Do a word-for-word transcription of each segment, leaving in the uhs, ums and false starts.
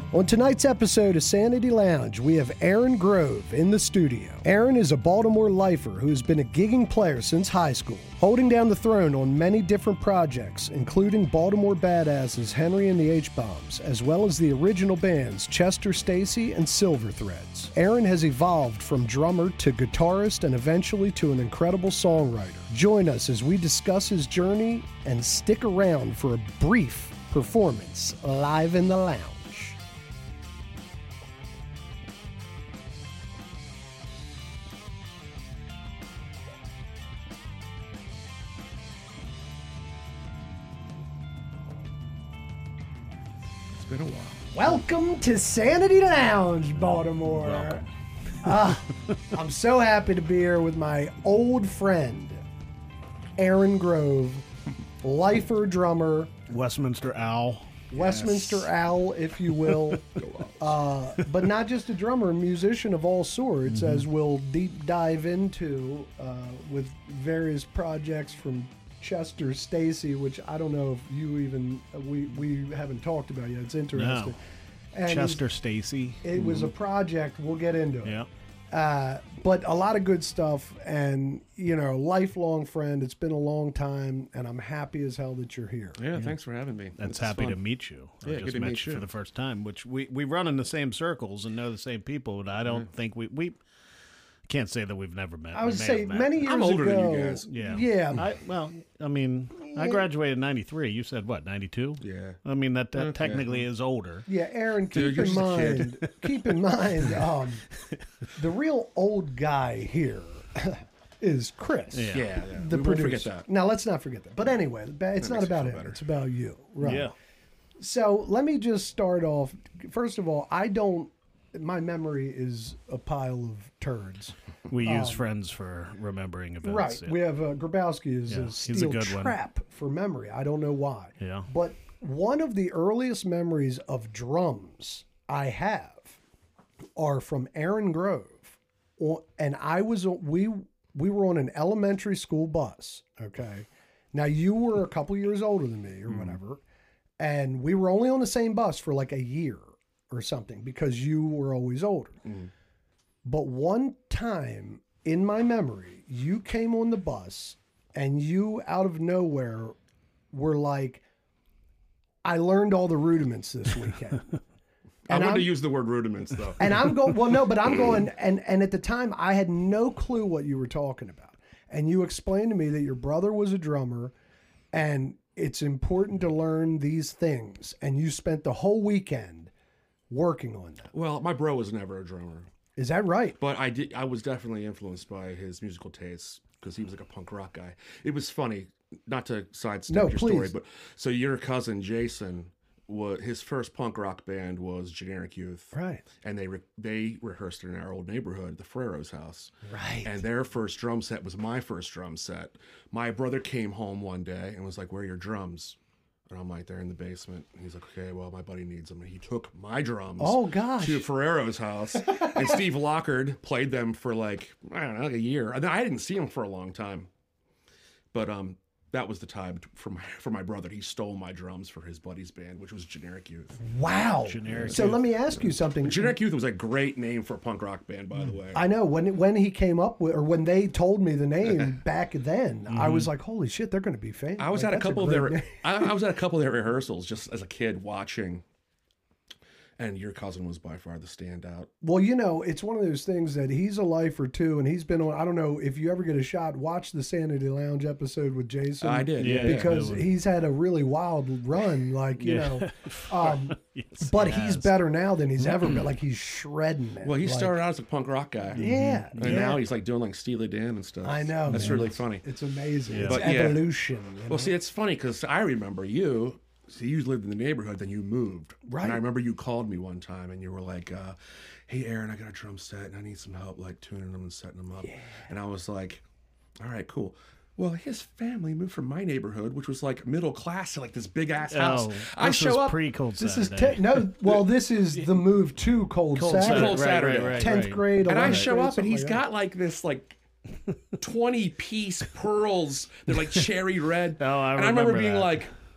On tonight's episode of Sanity Lounge, we have Aaron Grove in the studio. Aaron is a Baltimore lifer who has been a gigging player since high school, holding down the throne on many different projects, including Baltimore Badasses Henry and the H-Bombs, as well as the original bands Chester Stacey and Silver Threads. Aaron has evolved from drummer to guitarist and eventually to an incredible songwriter. Join us as we discuss his journey and stick around for a brief performance live in the lounge. Been a while. Welcome to Sanity Lounge, Baltimore. Uh, I'm so happy to be here with my old friend, Aaron Grove, lifer drummer, Westminster Owl. Westminster yes. Owl, if you will. uh, but not just a drummer, a musician of all sorts, mm-hmm. as we'll deep dive into uh, with various projects from Chester Stacey, which I don't know if you even we we haven't talked about yet. It's interesting. No. And Chester Stacey. It was a project. We'll get into it. Yeah. Uh, but a lot of good stuff, and you know, lifelong friend. It's been a long time, and I'm happy as hell that you're here. Yeah, yeah. Thanks for having me. That's it's happy fun. to meet you. Yeah, I just good to met meet you you for the first time, which we we run in the same circles and know the same people, but I don't mm-hmm. think we we. Can't say that we've never met. I would say met. many years I'm older ago. than you guys. Yeah. Yeah. I, well, I mean, I graduated in ninety-three. You said what, ninety-two? Yeah. I mean, that, that Okay. technically is older. Yeah, Aaron, Dude, keep you're in just a mind, kid. keep in mind, um, the real old guy here is Chris. Yeah. Yeah, yeah. The we producer. won't forget that. Now, let's not forget that. But anyway, it's That not makes it about feel him. better. It's about you. Right. Yeah. So let me just start off. First of all, I don't, my memory is a pile of turds. We use Um, friends for remembering events. Right. Yeah. We have uh, Grabowski is Yeah, a he's a steel good one. trap for memory. I don't know why. Yeah. But one of the earliest memories of drums I have are from Aaron Grove, O- and I was we we were on an elementary school bus. Okay, now you were a couple years older than me or whatever, and we were only on the same bus for like a year or something because you were always older. But one time in my memory, you came on the bus and you out of nowhere were like, I learned all the rudiments this weekend. I And wanted I'm- to use the word rudiments, though. And I'm going, well, no, but I'm going, and, and at the time I had no clue what you were talking about. And you explained to me that your brother was a drummer and it's important to learn these things. And you spent the whole weekend working on them. Well, my bro was never a drummer, Is that right? but I did. I was definitely influenced by his musical tastes because he was like a punk rock guy. It was funny, not to sidestep No, your please. story, but so your cousin Jason, was his first punk rock band was Generic Youth, Right. and they re- they rehearsed in our old neighborhood, the Ferrero's house. Right. And their first drum set was my first drum set. My brother came home one day and was like, "Where are your drums?" And I'm like, "They're in the basement." And he's like, "Okay, well, my buddy needs them." And he took my drums Oh, gosh. to Ferrero's house. And Steve Lockard played them for like, I don't know, like a year. And I didn't see him for a long time. But um, that was the time for my, for my brother. He stole my drums for his buddy's band, which was Generic Youth. Wow. Generic So Youth. let me ask you something. Generic Youth was a great name for a punk rock band, by the way. I know when when he came up with, or when they told me the name back then, I was like, "Holy shit, they're going to be famous." I was Like, at a that's couple of great their name. I, I was at a couple of their rehearsals just as a kid watching, and your cousin was by far the standout. Well, you know, it's one of those things that he's a lifer too, and he's been on. I don't know if you ever get a shot. Watch the Sanity Lounge episode with Jason. I did, Yeah, yeah, because yeah. he's had a really wild run, like you Yeah. know. Um, Yes, but he he's has. better now than he's ever been. Like he's shredding it. Well, he like, started out as a punk rock guy, Yeah, and yeah. now he's like doing like Steely Dan and stuff. I know. That's man. really It's- funny. It's amazing. Yeah. It's But, yeah. evolution. you know? Well, see, it's funny because I remember you. So you lived in the neighborhood, then you moved. Right. And I remember you called me one time, and you were like, uh, "Hey, Aaron, I got a drum set, and I need some help, like tuning them and setting them up." And I was like, "All right, cool." Well, his family moved from my neighborhood, which was like middle class, to like this big ass house. Oh, I this show was up. pre-Cold This is Saturday. te- no. Well, this is the move to Cold, Cold Saturday. Saturday. Cold Right, Saturday. right, right, tenth right. grade. And I eleventh show grade, up, and something he's like got like this like twenty piece pearls. They're like cherry red. Oh, I and I remember remember being that. like,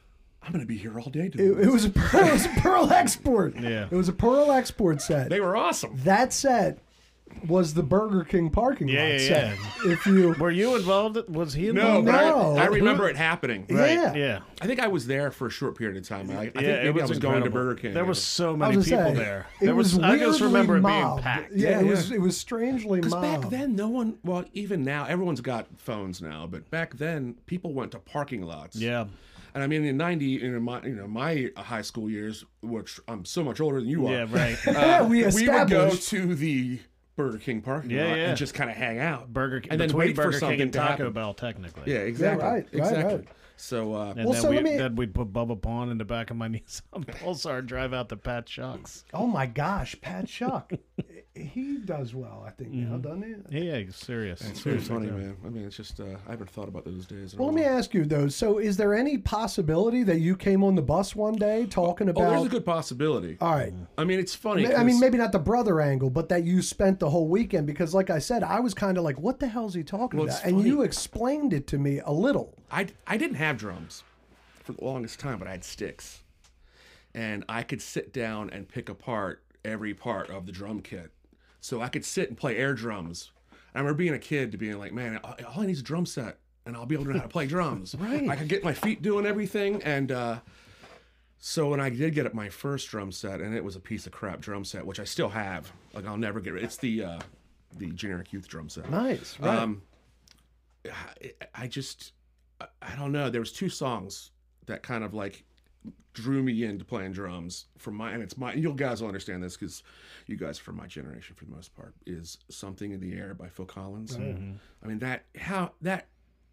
I'm going to be here all day doing It, this. it was a Pearl, it was a Pearl export. Yeah. It was a Pearl export set. They were awesome. That set was the Burger King parking Yeah, lot yeah, set. yeah. If you Were you involved? Was he No, involved? but No. I, I remember it happening. Right. Yeah. Yeah. I think I was there for a short period of time. I, I think Yeah, maybe it was I was going to incredible. Burger King. There was so I many was people gonna say, there. It There was, was, I just weirdly remember it being mobbed. packed. Yeah, Yeah, it was yeah. it was strangely Because mobbed. back then, no one, well, even now, everyone's got phones now, but back then, people went to parking lots. Yeah. And I mean, in ninety, you know, my, you know, my high school years, which I'm so much older than you are. Yeah, right. Yeah, we we would go established. to the Burger King parking Yeah, lot yeah. and just kind of hang out. Burger King, and then between wait Burger for something King and to Taco happen. Bell, technically. Yeah, exactly. right, right, exactly. right. So, uh, And Well, then, so we, let me- then we'd put Bubba Pawn in the back of my Nissan Pulsar and drive out to Pat Shucks. Oh my gosh, Pat Shuck. He does well, I think, now, doesn't he? Yeah, yeah, serious. it's very Seriously, funny, too. man. I mean, it's just, uh, I haven't thought about those days. in a Well, let me while. ask you though. So, is there any possibility that you came on the bus one day talking Oh, there's about? a good possibility. All right. I mean, it's funny. I mean, 'cause- maybe not the brother angle, but that you spent the whole weekend because, like I said, I was kind of like, "What the hell is he talking Well, about?" it's And funny. you explained it to me a little. I, I didn't have drums for the longest time, but I had sticks. And I could sit down and pick apart every part of the drum kit. So I could sit and play air drums. I remember being a kid to being like, man, all all I need is a drum set, and I'll be able to know how to play drums. Right. I could get my feet doing everything. And uh, so when I did get my first drum set, and it was a piece of crap drum set, which I still have. Like, I'll never get rid. It's the, uh, the generic youth drum set. Nice, right? Um, I, I just, I- I don't know. There was two songs that kind of like drew me into playing drums from my, and it's my, you guys will understand this because you guys are from my generation for the most part, is Something in the Air by Phil Collins. I mean, that, how, that,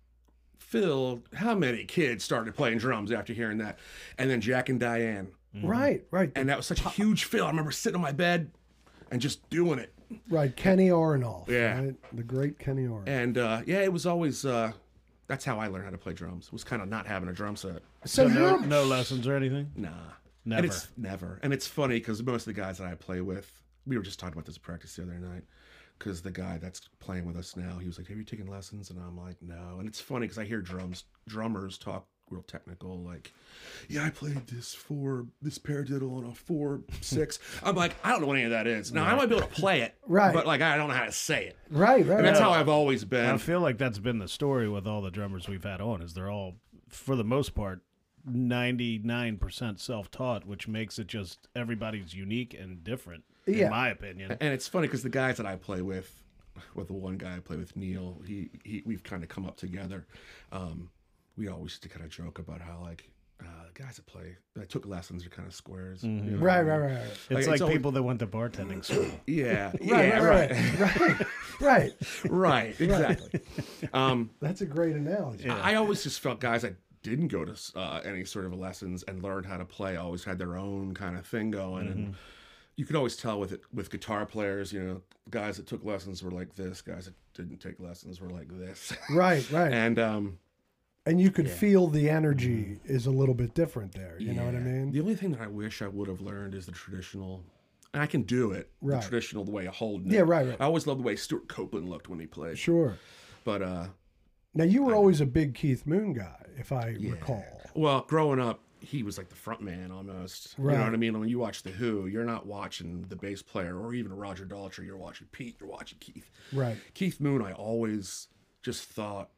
Phil, how many kids started playing drums after hearing that? And then Jack and Diane. Right, right, And that was such a huge feel. I remember sitting on my bed and just doing it. right. Kenny Aronoff. Yeah. right? The great Kenny Aronoff. And uh, yeah, it was always, uh, that's how I learned how to play drums, was kind of not having a drum set. So, So no, you're no lessons or anything? Nah. Never. And it's never. And it's funny because most of the guys that I play with, we were just talking about this at practice the other night, because the guy that's playing with us now, he was like, have you taken lessons? And I'm like, no. And it's funny because I hear drums, drummers talk real technical, like, yeah, I played this four, this paradiddle on a four, six. I'm like, I don't know what any of that is. Now, I might be able to play it, Right. but like, I don't know how to say it. right, right. And that's right. how I've always been. I feel like that's been the story with all the drummers we've had on, is they're all, for the most part, ninety-nine percent self-taught, which makes it just everybody's unique and different, Yeah. in my opinion. And it's funny because the guys that I play with, with the one guy I play with, Neil, he, he we've kind of come up together. Um, we always used to kind of joke about how like uh, the guys that play that took lessons are kind of squares. you know? Right, right, right, right. It's Like, like it's always- people that went to bartending school. Yeah, Right, yeah, right, right, right, right, right. right, exactly. Um, That's a great analogy. I I always just felt guys that didn't go to uh, any sort of lessons and learned how to play always had their own kind of thing going, and you could always tell with it with guitar players. You know, guys that took lessons were like this. Guys that didn't take lessons were like this. Right, right. And um, And you could feel the energy is a little bit different there. You know what I yeah. mean? The only thing that I wish I would have learned is the traditional, and I can do it. Right. The traditional, the way of holding it. Yeah, right, right. I always loved the way Stuart Copeland looked when he played. Sure. But uh, Now you were always a big Keith Moon guy, if I recall. well, growing up, he was like the front man almost. You Right. know what I mean? When you watch The Who, you're not watching the bass player or even Roger Daltrey. You're watching Pete. You're watching Keith. Right. Keith Moon, I always just thought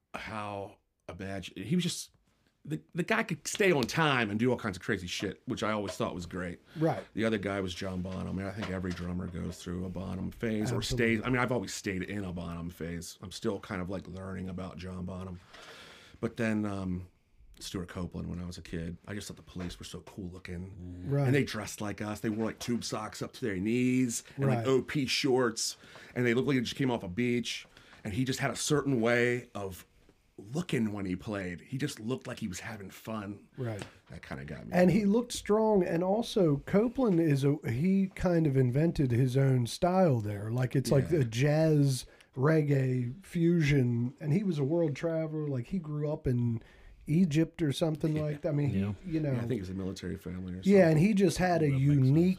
how imagine he was just the the guy could stay on time and do all kinds of crazy shit, which I always thought was great. Right. The other guy was John Bonham. I mean, I think every drummer goes through a Bonham phase or stays. I mean, I've always stayed in a Bonham phase. I'm still kind of like learning about John Bonham. But then um, Stuart Copeland, when I was a kid, I just thought the Police were so cool looking. Right. And they dressed like us. They wore like tube socks up to their knees and Right. like O P shorts. And they looked like they just came off a beach. And he just had a certain way of looking when he played. He just looked like he was having fun. Right. That kind of got me. And he looked strong, and also Copeland is a he kind of invented his own style there. Like it's like Yeah. a jazz reggae fusion, and he was a world traveler. Like he grew up in Egypt or something like that. I mean, he, you know, Yeah, I think it was a military family or something. yeah, and he just had a unique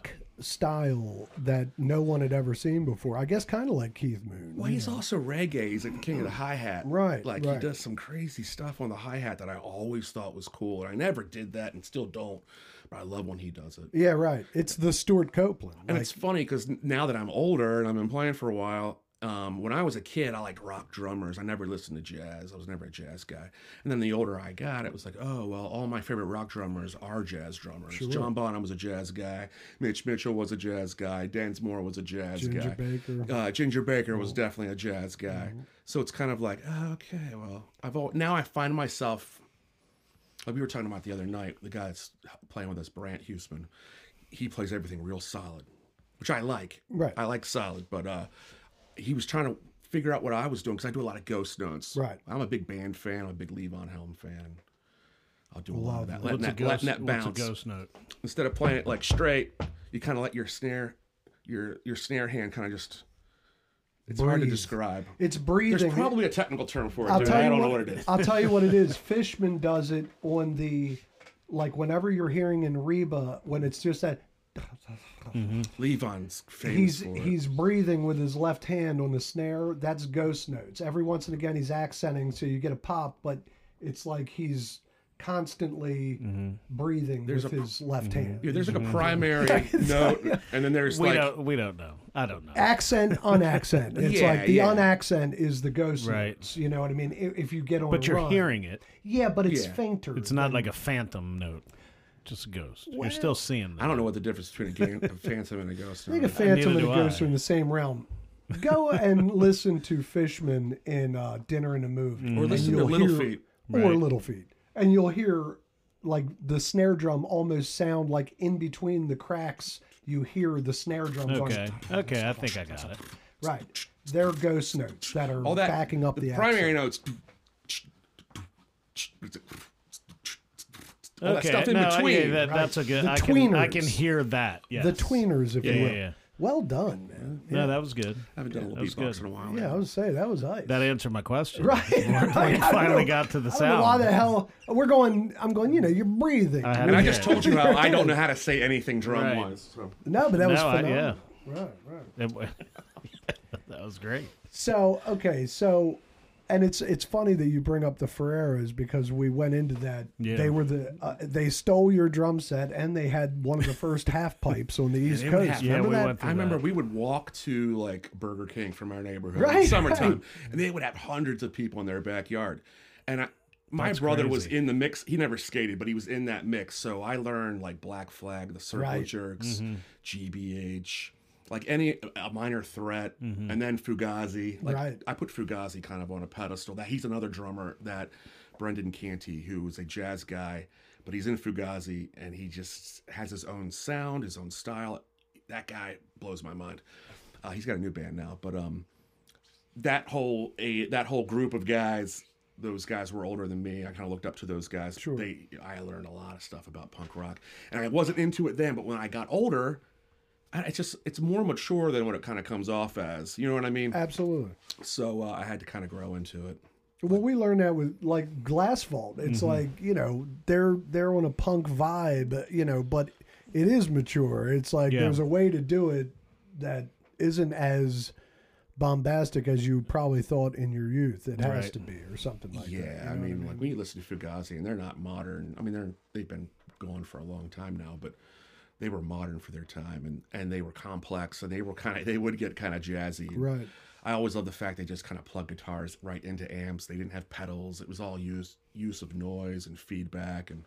style that no one had ever seen before. I guess kind of like Keith Moon. Well, he's also reggae. He's like the king of the hi-hat. Right, Like, right. he does some crazy stuff on the hi-hat that I always thought was cool. And I never did that and still don't. But I love when he does it. Yeah, right. It's the Stuart Copeland. And Like, it's funny because now that I'm older and I've been playing for a while, um, when I was a kid, I liked rock drummers. I never listened to jazz. I was never a jazz guy. And then the older I got, it was like, oh, well, all my favorite rock drummers are jazz drummers. John Bonham was a jazz guy. Mitch Mitchell was a jazz guy. Densmore was a jazz Ginger guy. Baker. Uh, Ginger Baker was definitely a jazz guy. So it's kind of like, oh, okay, well, I've al- now I find myself, like we were talking about the other night, the guy that's playing with us, Brant Huseman, he plays everything real solid, which I like. Right. I like solid, but uh, he was trying to figure out what I was doing because I do a lot of ghost notes. Right. I'm a big band fan. I'm a big Levon Helm fan. I'll do a lot Love of that. it. Letting What's a that, ghost, letting that what's bounce. a ghost note? Instead of playing it like straight, you kind of let your snare, your your snare hand kind of just. It's hard to Breathe. describe. it's breathing. There's probably a technical term for it, I'll dude. tell I you don't what, know what it is. I'll tell you what it is. Fishman does it on the, like whenever you're hearing in Reba, when it's just that Levon's famous he's for it. he's breathing with his left hand on the snare. That's ghost notes. Every once and again he's accenting, so you get a pop, but it's like he's constantly breathing There's with a- his left hand. Yeah, there's like a primary note, and then there's We like don't. We don't know. I don't know. Accent, unaccent. It's Yeah, like the yeah. unaccent is the ghost Right. notes. You know what I mean? If, if you get on, But a you're run. hearing it. Yeah, but it's Yeah. fainter. It's not than- like a phantom note. Just a ghost. Well, you're still seeing that. I don't know what the difference between a, gang, a phantom and a ghost. I think a are. phantom neither and a do ghost I. are in the same realm. Go and listen to Fishman in uh, Dinner and a Movie, Or and listen to you'll Little hear- Feet. or Right. Little Feet, and you'll hear like the snare drum almost sound like in between the cracks. You hear the snare drum Okay. going. Okay. I think I got it. Right, they're ghost notes that are All that backing up the, the, primary accent. notes. All that Okay. stuff in no, between. yeah, that, right? that's a good. The I can. I tweeners. can hear that. Yes. The tweeners, if Yeah, you yeah, will. yeah. Well done, man. Yeah, No, that was good. I haven't done a that little was beatbox good. in a while. yeah I was saying that was nice. That answered my question. Right, right. I We don't finally know- got to the I don't know why sound. the hell we're going. I'm going. You know, you're breathing. I had And it I just here. told you how I don't know how to say anything drum Right. wise. So. no, but that was No, I- phenomenal. yeah. Right, right. It wa- that was great. So okay, so and it's it's funny that you bring up the Ferreras because we went into that. Yeah. They were the uh, they stole your drum set and they had one of the first half pipes on the East they would Coast. have- Yeah, Remember we that? went through I remember that. we would walk to like Burger King from our neighborhood in Right, summertime, right. and they would have hundreds of people in their backyard. And I, my That's brother was crazy. in the mix. He never skated, but he was in that mix. So I learned like Black Flag, the Circle Right. Jerks, Mm-hmm. G B H, like any a minor threat, and then Fugazi. Like Right. I put Fugazi kind of on a pedestal. That he's another drummer that Brendan Canty, who is a jazz guy, but he's in Fugazi and he just has his own sound, his own style. That guy blows my mind. Uh, he's got a new band now, but um, that whole a that whole group of guys, those guys were older than me. I kind of looked up to those guys. Sure. They, I learned a lot of stuff about punk rock, and I wasn't into it then. But when I got older, I, it's just it's more mature than what it kind of comes off as. You know what I mean? Absolutely. So uh, I had to kind of grow into it. Well, we learned that with like Glass Vault. It's Mm-hmm. like you know they're they're on a punk vibe, you know, but it is mature. It's like Yeah. there's a way to do it that isn't as bombastic as you probably thought in your youth. It has Right. to be, or something like that. Yeah, you I know what mean, like when you listen to Fugazi, and they're not modern. I mean, they're they've been going for a long time now, but they were modern for their time, and and they were complex, and they were kind of they would get kind of jazzy. right. I always love the fact they just kind of plug guitars right into amps. They didn't have pedals. It was all use use of noise and feedback, and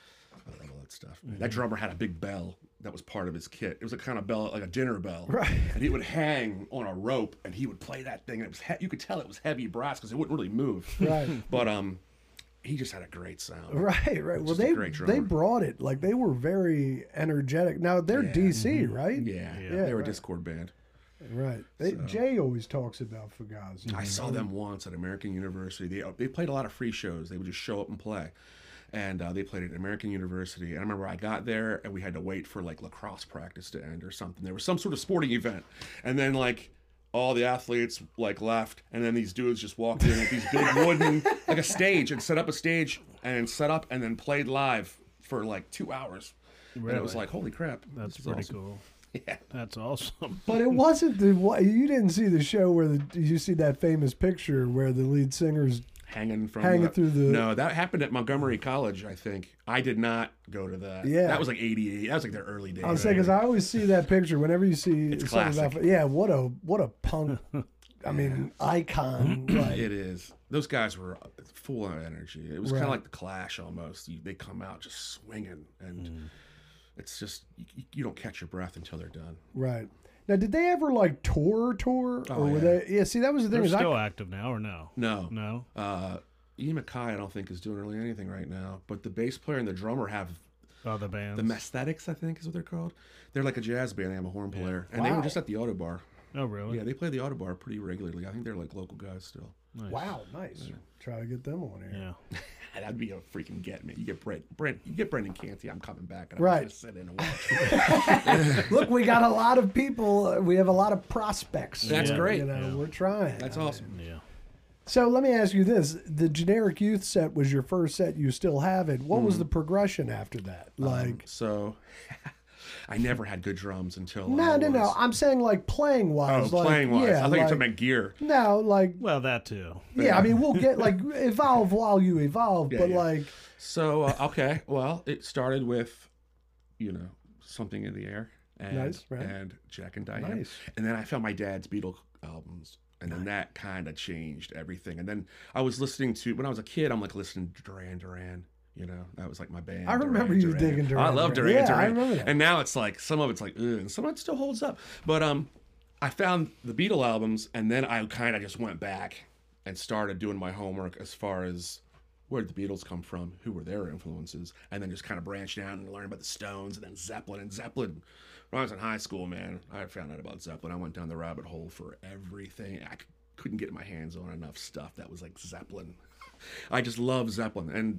I love all that stuff. Mm-hmm. That drummer had a big bell that was part of his kit. It was a kind of bell, like a dinner bell, Right. and it would hang on a rope, and he would play that thing. And it was he- you could tell it was heavy brass because it wouldn't really move. Right. But um, he just had a great sound. Right, right. Well, Just a they great drummer. they brought it like they were very energetic. Now they're D C, right? Yeah, Yeah, they were right. a Discord band. Right. They, Jay always talks about Fugazi. I saw them once at American University. They they played a lot of free shows. They would just show up and play, and uh, they played at American University. And I remember I got there and we had to wait for like lacrosse practice to end or something. There was some sort of sporting event, and then like all the athletes like left, and then these dudes just walked in with these big wooden like a stage and set up a stage and set up and then played live for like two hours. And it was Really? like holy crap, That's this is pretty awesome. cool. Yeah. That's awesome. But it wasn't the what you didn't see the show where the did you see that famous picture where the lead singer's Hanging from hanging the, through the No, that happened at Montgomery College, I think. I did not go to that. Yeah. That was like eighty-eight. That was like their early days. I was saying because I always see that picture whenever you see It's something classic. about yeah what a what a punk I mean icon like, It is. Those guys were full of energy. It was Right. kind of like the Clash almost. You, they come out just swinging, and Mm. it's just you, you don't catch your breath until they're done. right now did they ever like tour tour or Oh, were yeah. they yeah see that was the thing They're is I, still active now, or no? No, No. uh, Ian MacKay, I don't think is doing really anything right now. But the bass player and the drummer have Oh, the bands. the Mesthetics, I think is what they're called. They're like a jazz band. They have a horn player, and they Wow. were just at the Auto Bar. Oh, really? Yeah, they play the Auto Bar pretty regularly. I think they're like local guys still. Nice. wow nice try to get them on here Yeah. That'd be a freaking get, man. You get Brent, Brent, you get Brendan Canty. I'm coming back, and I'm Right. just gonna sit in and watch. look we got a lot of people uh, we have a lot of prospects That's uh, great. you know Yeah. we're trying That's I mean. awesome. Yeah. So let me ask you this: the Generic Youth set was your first set. You still have it. What Mm-hmm. was the progression after that? Like, Um, so, I never had good drums until no, I no, no. was- I'm saying like playing Oh, wise. like, playing wise. Yeah, I thought you were like, talking about gear. no, like, Well, that too. yeah. I mean, we'll get like evolve while you evolve, Yeah, but yeah. like, So uh, okay, well, it started with, you know, Something in the Air and Nice, right. and Jack and Diane, Nice. and then I found my dad's Beatles albums, and then that kind of changed everything. And then I was listening to when I was a kid, I'm like listening to Duran Duran. You know, that was like my band. I remember Duran you Duran. digging Duran I love Duran. Duran Yeah, I Duran. remember that. And now it's like some of it's like, ugh, and some of it still holds up. But um, I found the Beatle albums, and then I kind of just went back and started doing my homework as far as where did the Beatles come from, who were their influences, and then just kind of branched out and learned about the Stones, and then Zeppelin. And Zeppelin, when I was in high school, man, I found out about Zeppelin. I went down the rabbit hole for everything. I c- couldn't get my hands on enough stuff that was like Zeppelin. I just love Zeppelin, and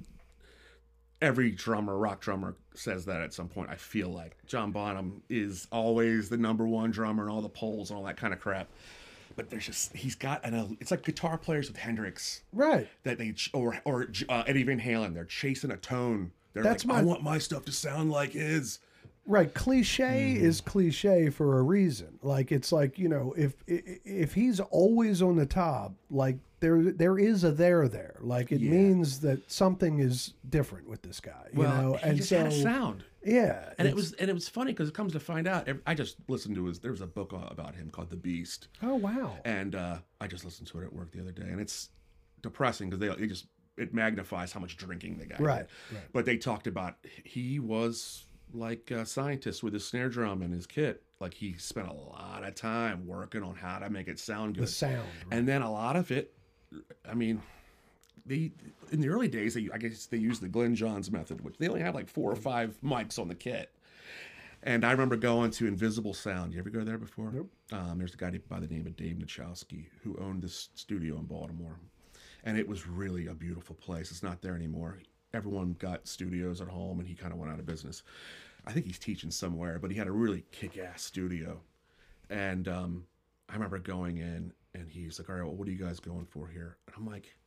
every drummer, rock drummer, says that at some point. I feel like John Bonham is always the number one drummer and all the polls and all that kind of crap. But there's just he's got an it's like guitar players with Hendrix right. that they ch- or or uh, Eddie Van Halen. They're chasing a tone. They're That's like, my- I want my stuff to sound like his. Right, cliche Mm-hmm. is cliche for a reason. Like it's like you know, if if he's always on the top, like there there is a there there. Like it Yeah. means that something is different with this guy. You Well, know, he and just so had a sound. yeah, And it it's- was and it was funny because it comes to find out. ev- I just listened to his. There was a book about him called The Beast. oh wow, And uh, I just listened to it at work the other day, and it's depressing because they, they just it magnifies how much drinking the guy Right, did. right. But they talked about he was like a scientist with his snare drum and his kit. Like he spent a lot of time working on how to make it sound the good. sound. And then a lot of it, I mean, they in the early days, they, I guess they used the Glenn Johns method, which they only had like four or five mics on the kit. And I remember going to Invisible Sound. You ever go there before? Nope. Um, there's a guy by the name of Dave Nachowski who owned this studio in Baltimore. And it was really a beautiful place. It's not there anymore. Everyone got studios at home, and he kind of went out of business. I think he's teaching somewhere, but he had a really kick-ass studio. And um, I remember going in, and he's like, all right, well, what are you guys going for here? And I'm like,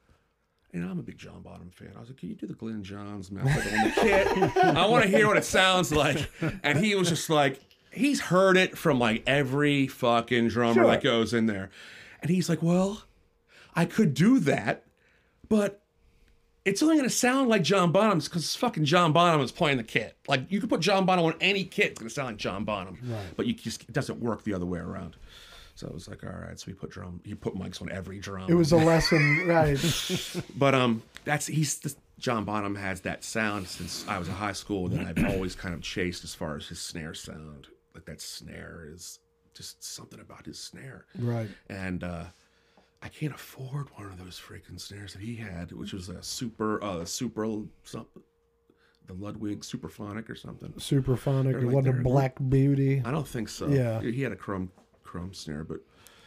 you know, I'm a big John Bonham fan. I was like, can you do the Glenn Johns method on the kit? I want to hear what it sounds like. And he was just like, he's heard it from like every fucking drummer Sure. that goes in there. And he's like, well, I could do that, but it's only going to sound like John Bonham's because fucking John Bonham is playing the kit. Like, you could put John Bonham on any kit, it's going to sound like John Bonham. Right. But you just, it doesn't work the other way around. So I was like, all right. So he put drum, he put mics on every drum. It was a lesson, right? But um, that's he's the, John Bonham has that sound since I was in high school that I've always kind of chased as far as his snare sound. Like that snare is just something about his snare. Right. And uh, I can't afford one of those freaking snares that he had, which was a super, uh, super something, the Ludwig Superphonic or something. Superphonic. They're It like wasn't a they're- Black Beauty. I don't think so. Yeah. He had a chrome chrome snare, but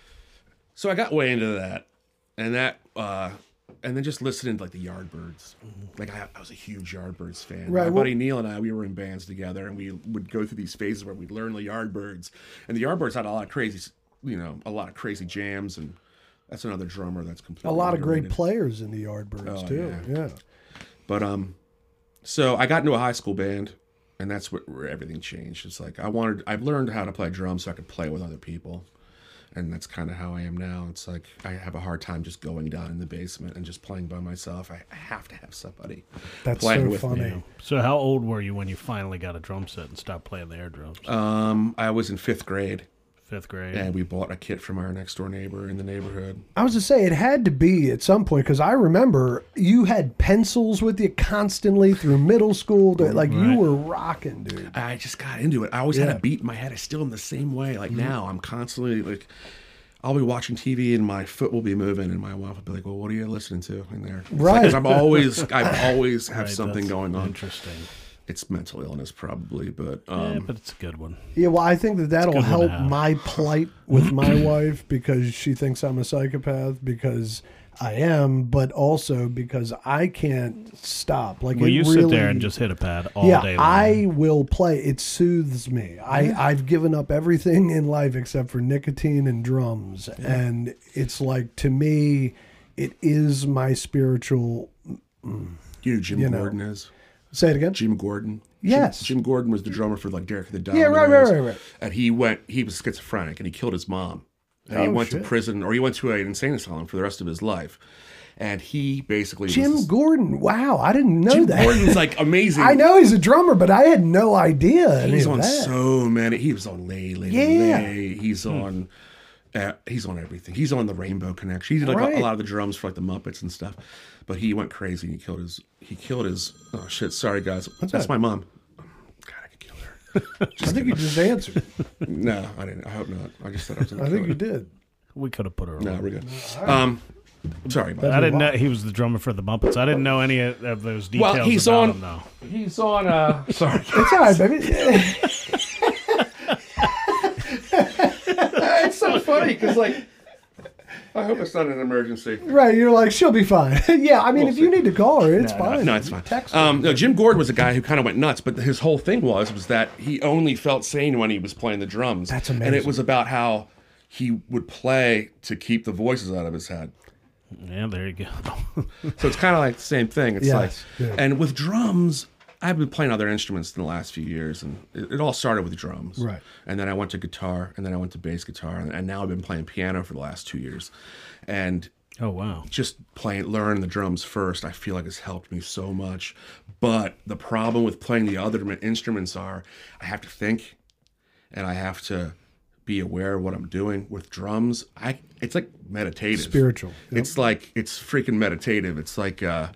so I got way into that, and that, uh, and then just listening to like the Yardbirds. Like I, I was a huge Yardbirds fan. Right, My well- buddy Neil and I, we were in bands together, and we would go through these phases where we'd learn the Yardbirds, and the Yardbirds had a lot of crazy, you know, a lot of crazy jams, and that's another drummer that's completely A lot of great underrated. players in the Yardbirds Oh, too. yeah. Yeah. But um, so I got into a high school band, and that's what, where everything changed. It's like I wanted, I've learned how to play drums so I could play with other people, and that's kind of how I am now. It's like I have a hard time just going down in the basement and just playing by myself. I have to have somebody That's playing so with funny. me. So how old were you when you finally got a drum set and stopped playing the air drums? Um, I was in fifth grade, Fifth grade. and we bought a kit from our next door neighbor in the neighborhood. I was to say it had to be at some point because I remember you had pencils with you constantly through middle school. To, like you Right. were rocking, dude. I just got into it. I always had Yeah. a beat in my head. I still am the same way. Like now, I'm constantly like, I'll be watching T V and my foot will be moving, and my wife will be like, "Well, what are you listening to in there?" It's like, Right. 'cause I'm always, I always have Right, something that's going on. Interesting. It's mental illness, probably, but yeah, um, but it's a good one. Yeah, well, I think that that'll good one to help have. my plight with my wife because she thinks I'm a psychopath because I am, but also because I can't stop. Like Well, it you really, sit there and just hit a pad all yeah, day long. I will play. It soothes me. I, I've given up everything in life except for nicotine and drums, and it's like to me, it is my spiritual. you know who Jim you know. Gordon is? Say it again. Jim Gordon. Yes. Jim, Jim Gordon was the drummer for like Derek the Dominoes. Yeah, right, right, right, right. And he went. He was schizophrenic, and he killed his mom. And he Oh, went shit. to prison, or he went to an insane asylum for the rest of his life. And he basically Jim was this- Gordon. Wow, I didn't know Jim that. Gordon's like amazing. I know he's a drummer, but I had no idea. any He's of on that. so many. He was on Lay, Lay, Yeah. Lay. He's on. Uh, he's on everything. He's on the Rainbow Connection. He did like a, Right. a lot of the drums for like the Muppets and stuff. But he went crazy and he killed his. He killed his. Oh shit! Sorry guys. That's that? my mom. God, I could kill her. I think you just answered. No, I didn't. I hope not. I just said I was going I to think kill you her. did. We could have put her on. No, we're good. Um, sorry about I that. didn't know he was the drummer for the Muppets. I didn't know any of of those details Well, he's about on- him, though. He's on. Uh, sorry. It's all right, baby. It's so funny because like. I hope it's not an emergency. Right, you're like, she'll be fine. yeah, I mean, We'll if you see. need to call her, it's No, fine. No, it's fine. Text her. Um, no, Jim Gordon was a guy who kind of went nuts, but his whole thing was was that he only felt sane when he was playing the drums. That's And it amazing. was about how he would play to keep the voices out of his head. Yeah, there you go. So it's kind of like the same thing. It's Yes, like, yeah. and with drums, I've been playing other instruments in the last few years, and it, it all started with drums. Right. And then I went to guitar, and then I went to bass guitar, and, and now I've been playing piano for the last two years. And Oh wow. just playing, learning the drums first, I feel like has helped me so much. But the problem with playing the other instruments are I have to think and I have to be aware of what I'm doing. With drums, I it's like meditative. Spiritual. Yep. It's like, it's freaking meditative. It's like, uh,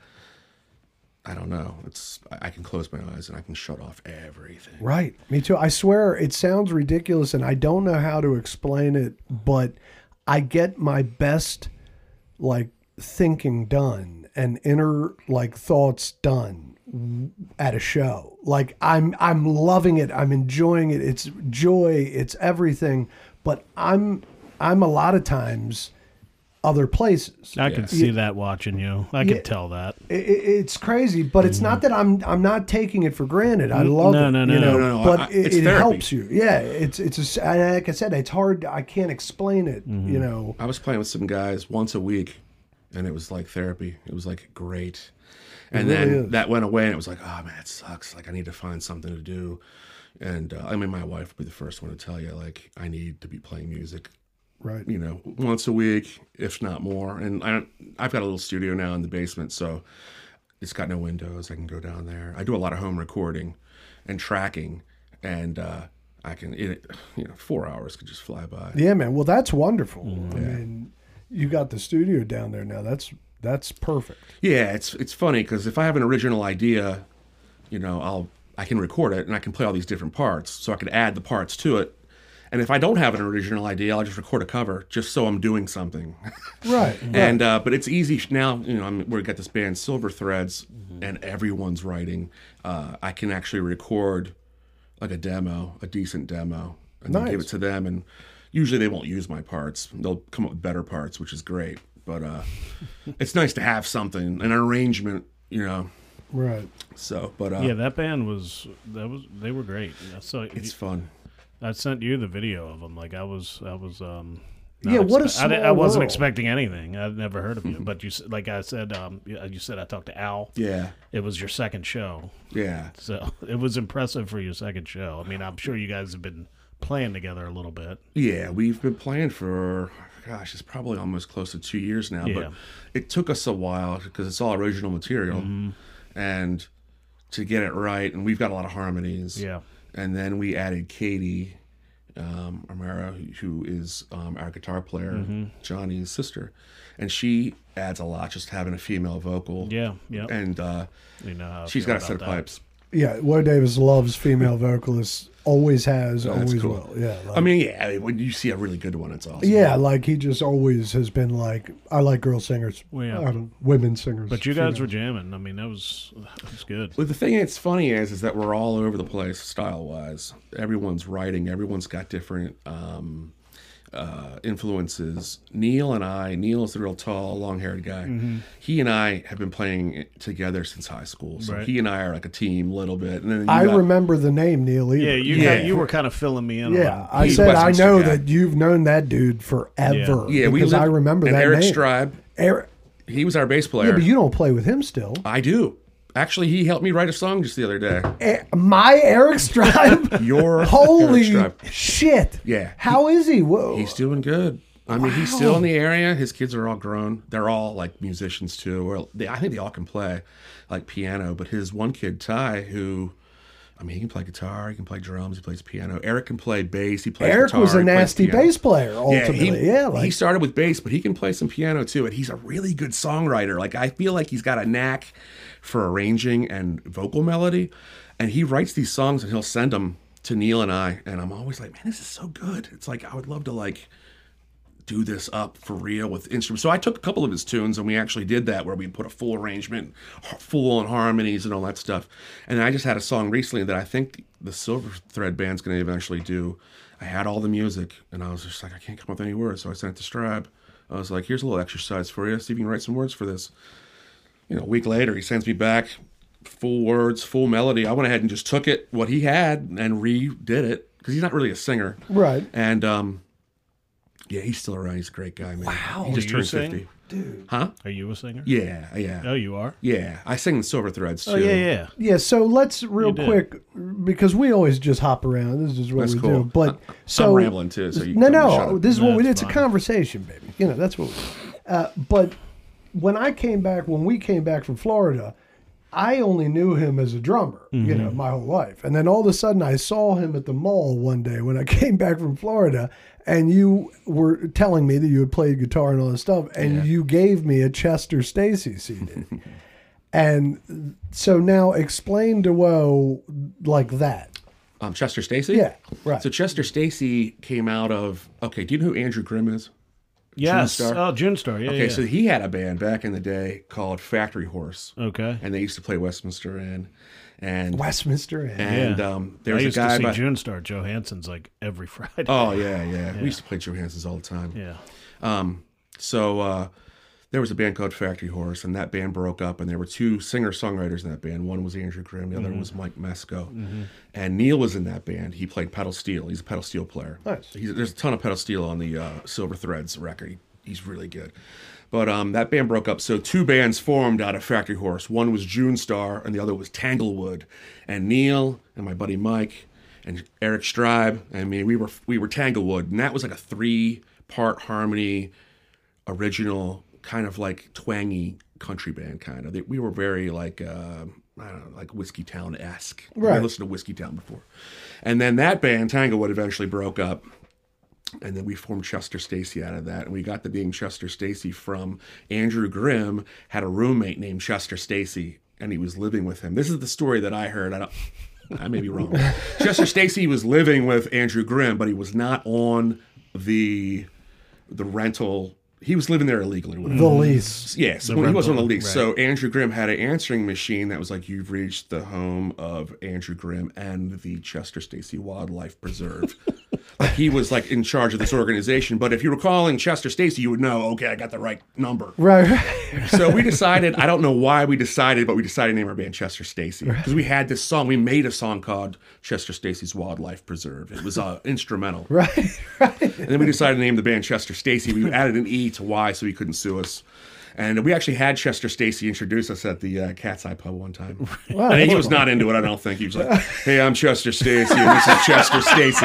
I don't know. It's I I can close my eyes and I can shut off everything. Right. Me too. I swear it sounds ridiculous and I don't know how to explain it, but I get my best like thinking done and inner like thoughts done at a show. Like I'm I'm loving it. I'm enjoying it. It's joy, it's everything, but I'm I'm a lot of times other places. I could see that watching you. I Yeah. could tell that. It, it- it's crazy, but it's not that I'm I'm not taking it for granted. I love No, it. no, no. you know, No, no, no. But I- it, it's it therapy. helps you. Yeah, it's it's a s and like I said, it's hard. I can't explain it. Mm-hmm. You know, I was playing with some guys once a week, and it was like therapy. It was like great. And really then is. that went away, and it was like, oh man, it sucks. Like I need to find something to do. And uh, I mean, my wife would be the first one to tell you, like, I need to be playing music, right? you know, once a week, if not more. And I don't, I've got a little studio now in the basement, so it's got no windows. I can go down there. I do a lot of home recording and tracking, and uh, I can, it, you know, four hours could just fly by. Yeah, man. Well, that's wonderful. Mm, I mean, you got the studio down there now. That's that's perfect. Yeah, it's it's funny because if I have an original idea, you know, I'll I can record it and I can play all these different parts, so I can add the parts to it. And if I don't have an original idea, I'll just record a cover just so I'm doing something. Right. And uh, but it's easy now. You know, I'm, we've got this band Silver Threads, and everyone's writing. Uh, I can actually record like a demo, a decent demo, and then give Nice. it to them. And usually they won't use my parts; they'll come up with better parts, which is great. But uh, it's nice to have something, an arrangement, you know. Right. So, but uh, Yeah, that band was that was they were great. So it's fun. I sent you the video of them. Like I was, I was, um, Not Yeah, what a expe- I, di- I small wasn't world. expecting anything. I'd never heard of you, but you, s- like I said, um, you you said I talked to Al. Yeah, It was your second show, yeah. so it was impressive for your second show. I mean, I'm sure you guys have been playing together a little bit. Yeah, we've been playing for, gosh, it's probably almost close to two years now. Yeah. But it took us a while because it's all original material, Mm-hmm. and to get it right. And we've got a lot of harmonies. Yeah. And then we added Katie um, Amara, who is um, our guitar player, Mm-hmm. Johnny's sister, and she adds a lot. Just having a female vocal. Yeah, yeah. And uh, You know how I she's feel got a set of about that. pipes. Yeah, Woe Davis loves female vocalists. Always has, Oh, that's always cool. will. Yeah. Like, I mean, yeah, when you see a really good one, it's awesome. yeah, like he just always has been like, I like girl singers. Well, yeah. I don't, women singers. But you guys females. were jamming. I mean, that was that was good. Well, the thing that's funny is, is that we're all over the place style-wise. Everyone's writing. Everyone's got different um, uh, influences. Neil and I, Neil is the real tall, long-haired guy. Mm-hmm. He and I have been playing together since high school. So Right. he and I are like a team a little bit. And then you I got- remember the name Neil Ebert. Yeah, you Yeah. Got, you were kind of filling me in. Yeah, on, I He's said I Westminster know guy. that you've known that dude forever. Yeah, we because lived- I remember and that Eric name. Stribe, Eric, he was our bass yeah, player. but you don't play with him still. I do. Actually, he helped me write a song just the other day. Eh, my Eric Stribe. Your Holy Eric Stribe. shit! Yeah. How is he? Whoa. He's doing good. I mean, he's still in the area. His kids are all grown. They're all like musicians too. Or they, I think they all can play like piano. But his one kid, Ty, who, I mean, he can play guitar. He can play drums. He plays piano. Eric can play bass. He plays Eric guitar. was a he plays nasty piano. bass player. Yeah, Ultimately, he, yeah, like he started with bass, but he can play some piano too. And he's a really good songwriter. Like I feel like he's got a knack for arranging and vocal melody. And he writes these songs and he'll send them to Neil and I. And I'm always like, man, this is so good. It's like I would love to like do this up for real with instruments. So I took a couple of his tunes and we actually did that where we put a full arrangement, full on harmonies and all that stuff. And I just had a song recently that I think the Silver Thread Band's going to eventually do. I had all the music and I was just like, I can't come up with any words. So I sent it to Stribe. I was like, here's a little exercise for you. See if you can write some words for this. You know, a week later, he sends me back full words, full melody. I went ahead and just took it, what he had, and redid it because he's not really a singer. right. And um, yeah, he's still around. He's a great guy, man. Wow. He just Do you turned sing? fifty. Dude. Huh? Are you a singer? Yeah, yeah, Oh, you are. yeah. I sing the Silver Threads too. Oh yeah, yeah. Yeah, so let's real You did. quick because we always just hop around. This is what That's we cool. do. But so I'm rambling too, so you no, can shut no. up. This is what we. That's It's a fine. conversation, baby. You know that's what. We do. Uh, but when I came back, when we came back from Florida, I only knew him as a drummer. You Mm-hmm. know, my whole life, and then all of a sudden I saw him at the mall one day when I came back from Florida, and you were telling me that you had played guitar and all this stuff, and Yeah. you gave me a Chester Stacey C D. And so now explain to Woe like that. Um, Chester Stacey? Yeah, right. So Chester Stacey came out of, okay, do you know who Andrew Grimm is? Yes. Star? Oh, June Star. Yeah. Okay, yeah. so he had a band back in the day called Factory Horse, okay. and they used to play Westminster Inn. And, Westminster. And and Yeah. um, there I was a used guy to see by, June Star Johansson's like every Friday. oh, yeah, yeah, We used to play Johansson's all the time. Yeah. Um, so uh, there was a band called Factory Horse, and that band broke up, and there were two singer-songwriters in that band. One was Andrew Grimm, the other was Mike Mesco. And Neil was in that band. He played pedal steel. He's a pedal steel player. Nice. He's, there's a ton of pedal steel on the uh, Silver Threads record. He, he's really good. But um, that band broke up, so two bands formed out of Factory Horse. One was June Star, and the other was Tanglewood. And Neil and my buddy Mike and Eric Stribe, I mean, we were we were Tanglewood, and that was like a three-part harmony, original, kind of like twangy country band, kind of. They, we were very like uh, I don't know, like Whiskey Town-esque. Right. I listened to Whiskey Town before, and then that band Tanglewood eventually broke up. And then we formed Chester Stacey out of that. And we got the name Chester Stacey from Andrew Grimm had a roommate named Chester Stacey, and he was living with him. This is the story that I heard. I don't I may be wrong. Chester Stacey was living with Andrew Grimm, but he was not on the the rental. He was living there illegally. or whatever. the lease. Yes, The when he was on the rental, lease. right. So Andrew Grimm had an answering machine that was like, "You've reached the home of Andrew Grimm and the Chester Stacey Wildlife Preserve." Like, he was like in charge of this organization. But if you were calling Chester Stacey, you would know, okay, I got the right number. Right. right. So we decided, I don't know why we decided, but we decided to name our band Chester Stacey. Because we had this song, we made a song called Chester Stacey's Wildlife Preserve. It was uh, instrumental. Right. Right. And then we decided to name the band Chester Stacey. We added an E to Y so he couldn't sue us. And we actually had Chester Stacey introduce us at the uh, Cat's Eye Pub one time. Wow. And he was not into it, I don't think. He was like, hey, I'm Chester Stacey, and this is Chester Stacey.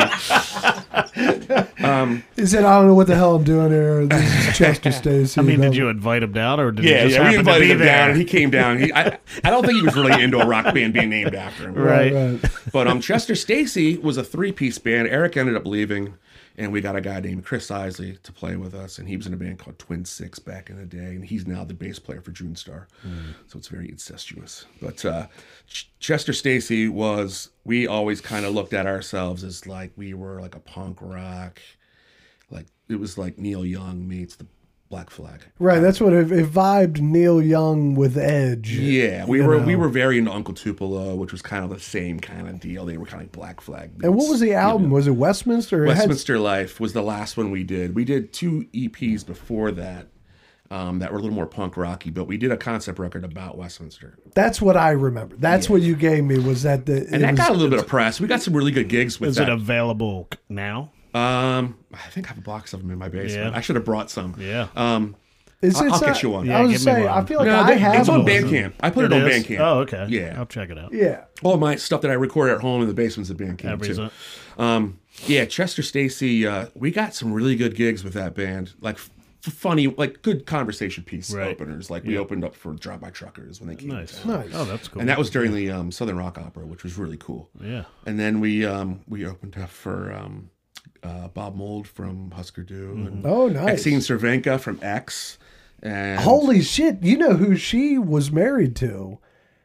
Um, he said, I don't know what the hell I'm doing here. This is Chester Stacey. I mean, did you invite him down, or did yeah, he just yeah, we happen to invited be him there? down, and he came down. He, I, I don't think he was really into a rock band being named after him. Right. Right. But um, Chester Stacey was a three-piece band. Eric ended up leaving, and we got a guy named Chris Isley to play with us, and he was in a band called Twin Six back in the day, and he's now the bass player for June Star. Mm. So it's very incestuous. But uh, Ch- Chester Stacey was, we always kind of looked at ourselves as like we were like a punk rock, like it was like Neil Young meets the Black Flag. Right, that's what it, it vibed Neil Young with Edge. Yeah, we you were know. we were very into Uncle Tupelo, which was kind of the same kind of deal. They were kind of like Black Flag. And what beats, was the you album? know. Was it Westminster? It had- Westminster Life was the last one we did. We did two E Ps before that um, that were a little more punk rocky, but we did a concept record about Westminster. That's what I remember. That's Yeah. what you gave me was that the And it that was, got a little bit of press. We got some really good gigs with Is that. it available now? um, I think I have a box of them in my basement. Yeah. I should have brought some. Yeah. Um, It's, I'll- it's I'll not- get you one. I Yeah, was give me saying, one. I feel like no, I they- have it's on one. Bandcamp. I put it, on is? Bandcamp. Oh, okay. Yeah. I'll check it out. Yeah. All my stuff that I record at home in the basement's at Bandcamp Everything's too. up. Um, yeah, Chester Stacey. Uh, we got some really good gigs with that band. Like f- funny, like good conversation piece Right. openers. Like we opened up for Drive By Truckers when they came. Nice. to town. Nice. Oh, that's cool. And that was during the um, Southern Rock Opera, which was really cool. yeah. And then we um, we opened up for um, uh, Bob Mould from Husker Du, and Oh, nice. Exene Cervenka from X. And Holy shit. You know who she was married to?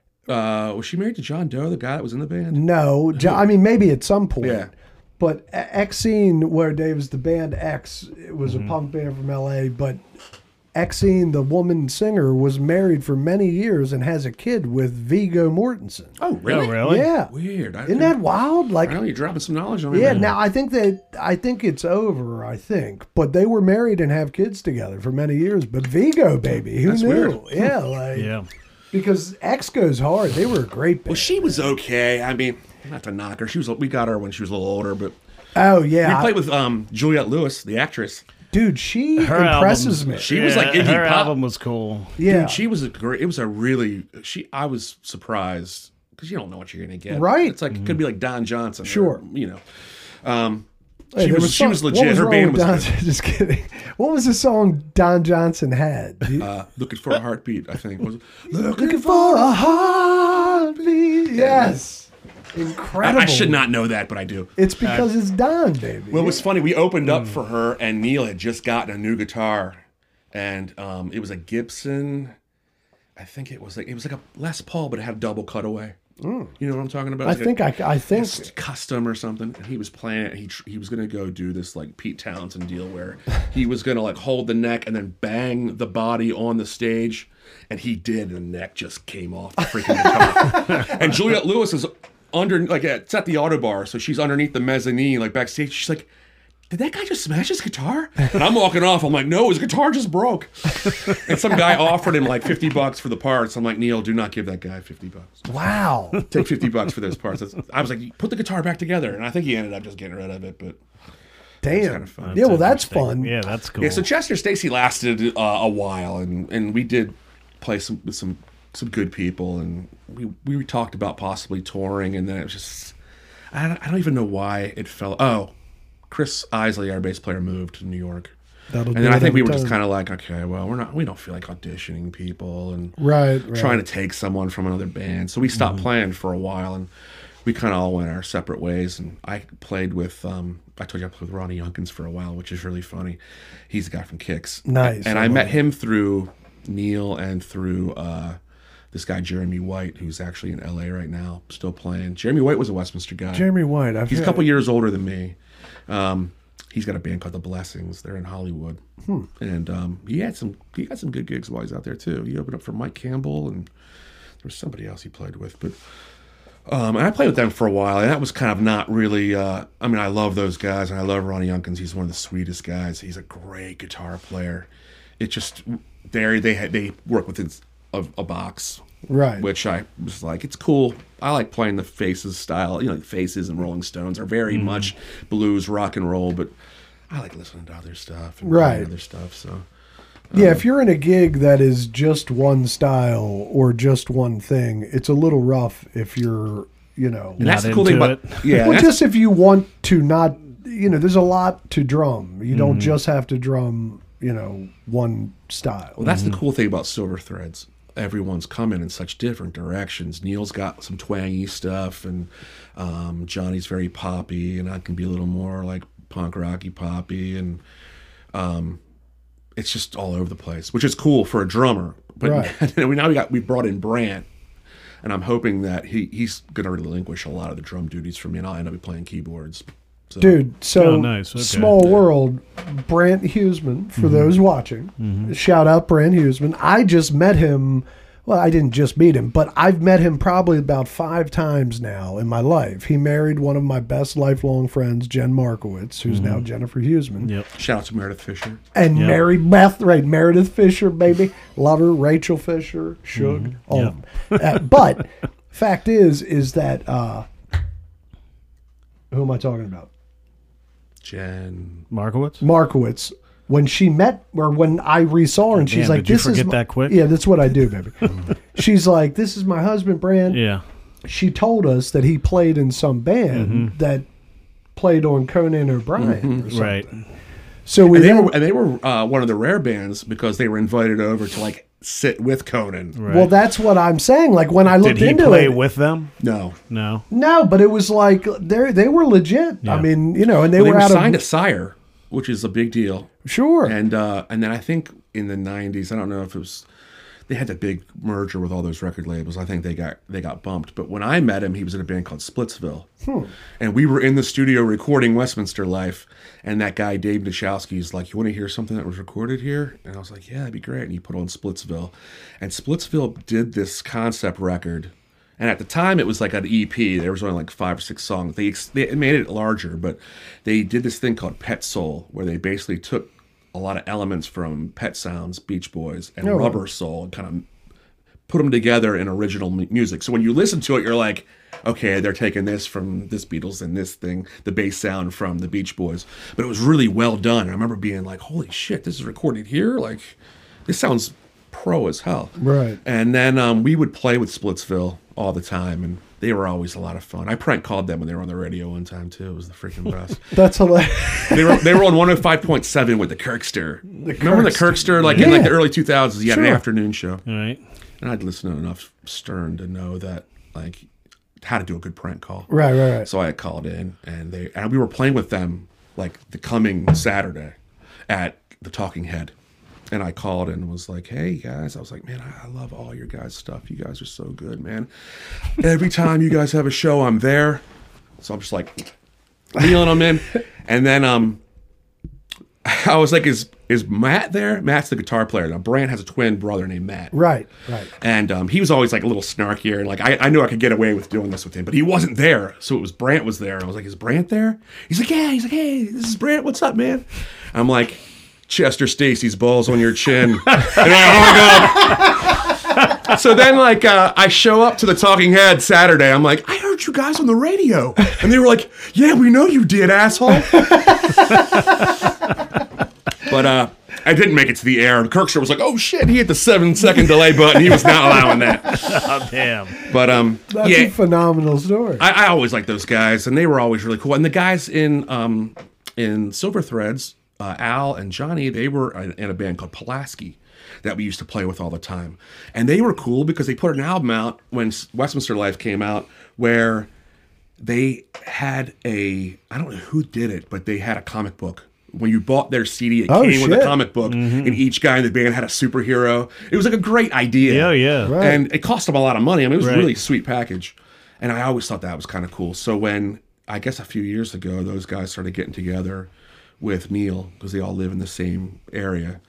uh, was she married to John Doe, the guy that was in the band? No. Jo- I mean, maybe at some point. Yeah. But Exene, where Dave was the band X, it was a punk band from L A, but Exene, the woman singer, was married for many years and has a kid with Viggo Mortensen. Oh, really? Oh, really? Yeah. Weird. I, Isn't that wild? Like, I know you're dropping some knowledge on me. yeah, man. now I think that I think it's over, I think. But they were married and have kids together for many years. But Vigo, baby, who That's knew? weird. Yeah, like Yeah. because X goes hard. They were a great band. Well, she was okay. I mean, not to knock her. She was. We got her when she was a little older, but oh we yeah, played with um, Juliette Lewis, the actress. dude, she Her impresses album, me. She was like Iggy her Pop. album was cool. Yeah, Dude, she was a great. It was a really. She. I was surprised because you don't know what you're gonna get. Right. It's like it could be like Don Johnson. or, Sure. you know. Um, Hey, she there was. She some- was what legit. Her wrong band with was Don, good. just kidding. What was the song Don Johnson had? Do you- Uh, looking for a heartbeat. I think was. Looking for a heartbeat. Yes, I, incredible. I should not know that, but I do. It's because it's Don, baby. Well, it was funny. We opened up for her, and Neil had just gotten a new guitar, and um, it was a Gibson. I think it was like it was like a Les Paul, but it had a double cutaway. You know what I'm talking about? I It was like think I, I think a custom or something. And he was playing it. And he tr- he was gonna go do this like Pete Townsend deal where he was gonna like hold the neck and then bang the body on the stage, and he did. And the neck just came off the freaking guitar. And Juliette Lewis is under like it's at the auto bar, so she's underneath the mezzanine, like backstage. She's like, did that guy just smash his guitar? And I'm walking off. I'm like, no, his guitar just broke. And some guy offered him like fifty bucks for the parts. I'm like, Neil, do not give that guy fifty bucks. wow. Take fifty bucks for those parts. That's, I was like, put the guitar back together. And I think he ended up just getting rid of it. But Damn. kind of fun. Yeah, well, that's interesting. fun. Yeah, that's cool. yeah, so Chester Stacey lasted uh, a while, and, and we did play some with some some good people, and we we talked about possibly touring, and then it was just I don't, I don't even know why it fell. Oh, Chris Isley, our bass player, moved to New York. That'll And do then I it think we every were just time. kind of like, okay, well, we're not, we don't feel like auditioning people and Right, right. trying to take someone from another band. So we stopped Mm-hmm. playing for a while, and we kind of all went our separate ways. And I played with, um, I told you I played with Ronnie Youngkins for a while, which is really funny. He's the guy from Kicks. Nice. And I I, love met it. him through Neil and through uh, this guy Jeremy White, who's actually in L A right now, still playing. Jeremy White was a Westminster guy. Jeremy White. I've He's a heard- couple years older than me. Um, he's got a band called The Blessings. They're in Hollywood, Hmm. and um, he had some. He got some good gigs while he's out there too. He opened up for Mike Campbell, and there was somebody else he played with. But Um, and I played with them for a while, and that was kind of not really. Uh, I mean, I love those guys, and I love Ronnie Youngkins. He's one of the sweetest guys. He's a great guitar player. It just they they had they work within a, a box, Right. which I was like, it's cool. I like playing the Faces style. You know, the Faces and Rolling Stones are very Mm-hmm. much blues, rock and roll, but I like listening to other stuff and Right. playing other stuff. So Yeah, if you're in a gig that is just one style or just one thing, it's a little rough if you're, you know, and that's Not the cool thing into about it. yeah. well, that's- just if you want to not, you know, there's a lot to drum. You don't just have to drum, you know, one style. Well, that's the cool thing about Silver Threads. Everyone's coming in such different directions. Neil's got some twangy stuff, and um, Johnny's very poppy, and I can be a little more like punk rocky poppy, and um, it's just all over the place, which is cool for a drummer. But Right. we now we got we brought in Brant, and I'm hoping that he he's going to relinquish a lot of the drum duties for me, and I'll end up playing keyboards. So, Dude, so Oh, nice. Okay. small world, Brant Huseman, for those watching, shout out Brant Huseman. I just met him, well, I didn't just meet him, but I've met him probably about five times now in my life. He married one of my best lifelong friends, Jen Markowitz, who's now Jennifer Huseman. Yep. shout out to Meredith Fisher. And Yeah. Mary Beth, right, Meredith Fisher, baby. Love her, Rachel Fisher, Shug, all of them. Uh, but fact is, is that, uh, who am I talking about? Jen. Markowitz? Markowitz, when she met, or when I resaw her, and she's Damn, like, did you "This is forget my-" that quick? Yeah, that's what I do, baby. She's like, "This is my husband, Brand." Yeah. She told us that he played in some band Mm-hmm. that played on Conan O'Brien, or something. Right. So we And they then- were and they were uh, one of the rare bands because they were invited over to like sit with Conan. Right. well, that's what I'm saying. Like when I Did looked he into play it, with them? No, No. no, but it was like they they were legit. I Yeah. mean, you know, and they Well, they were were out signed of to Sire, which is a big deal. sure. And uh, and then I think in the nineties, I don't know if it was, they had that big merger with all those record labels. I think they got they got bumped. But when I met him, he was in a band called Splitsville, and we were in the studio recording Westminster Life. And that guy Dave Nashowski's like, "You want to hear something that was recorded here?" And I was like, "Yeah, that'd be great." And he put on Splitsville, and Splitsville did this concept record. And at the time, it was like an E P. There was only like five or six songs. They, ex- they made it larger, but they did this thing called Pet Soul, where they basically took a lot of elements from Pet Sounds, Beach Boys, and Oh. Rubber Soul, and kind of put them together in original mu- music. So when you listen to it, you're like, okay, they're taking this from this Beatles and this thing, the bass sound from the Beach Boys. But it was really well done. And I remember being like, holy shit, this is recorded here? Like, this sounds pro as hell. Right. And then um, we would play with Splitsville all the time, and they were always a lot of fun. I prank called them when they were on the radio one time, too. It was the freaking best. That's hilarious. they were they were on one oh five point seven with the Kirkster. Remember the Kirkster? Like in like the early two thousands, you had an Sure. afternoon show. All right. And I'd listen to enough Stern to know that, like, how to do a good prank call. Right, right, right. So I called in, and they and we were playing with them like the coming Saturday at the Talking Head. And I called and was like, "Hey guys," I was like, "Man, I, I love all your guys' stuff. You guys are so good, man. Every time you guys have a show, I'm there." So I'm just like reeling them in, and then um, I was like, "Is is Matt there?" Matt's the guitar player. Now Brant has a twin brother named Matt. Right, right. And um, he was always like a little snarkier, and like I, I knew I could get away with doing this with him, but he wasn't there. So it was Brant was there, and I was like, "Is Brant there?" He's like, "Yeah." He's like, "Hey, this is Brant. What's up, man?" I'm like, "Chester Stacy's balls on your chin," and I hung up. So then, like, uh, I show up to the Talking Head Saturday. I'm like, "I heard you guys on the radio," and they were like, "Yeah, we know you did, asshole." But uh, I didn't make it to the air. Kirkster was like, "Oh shit!" He hit the seven second delay button. He was not allowing that. Oh, damn. But um, That's yeah, a phenomenal story. I, I always liked those guys, and they were always really cool. And the guys in um in Silver Threads, uh, Al and Johnny, they were in in a band called Pulaski that we used to play with all the time, and they were cool because they put an album out when Westminster Life came out where they had a, I don't know who did it, but they had a comic book. When you bought their C D, it Oh, came with shit. a comic book, and each guy in the band had a superhero. It was like a great idea. Yeah, yeah. Right. And it cost them a lot of money. I mean, it was Right. a really sweet package. And I always thought that was kind of cool. So when, I guess a few years ago, those guys started getting together with Neil, because they all live in the same area,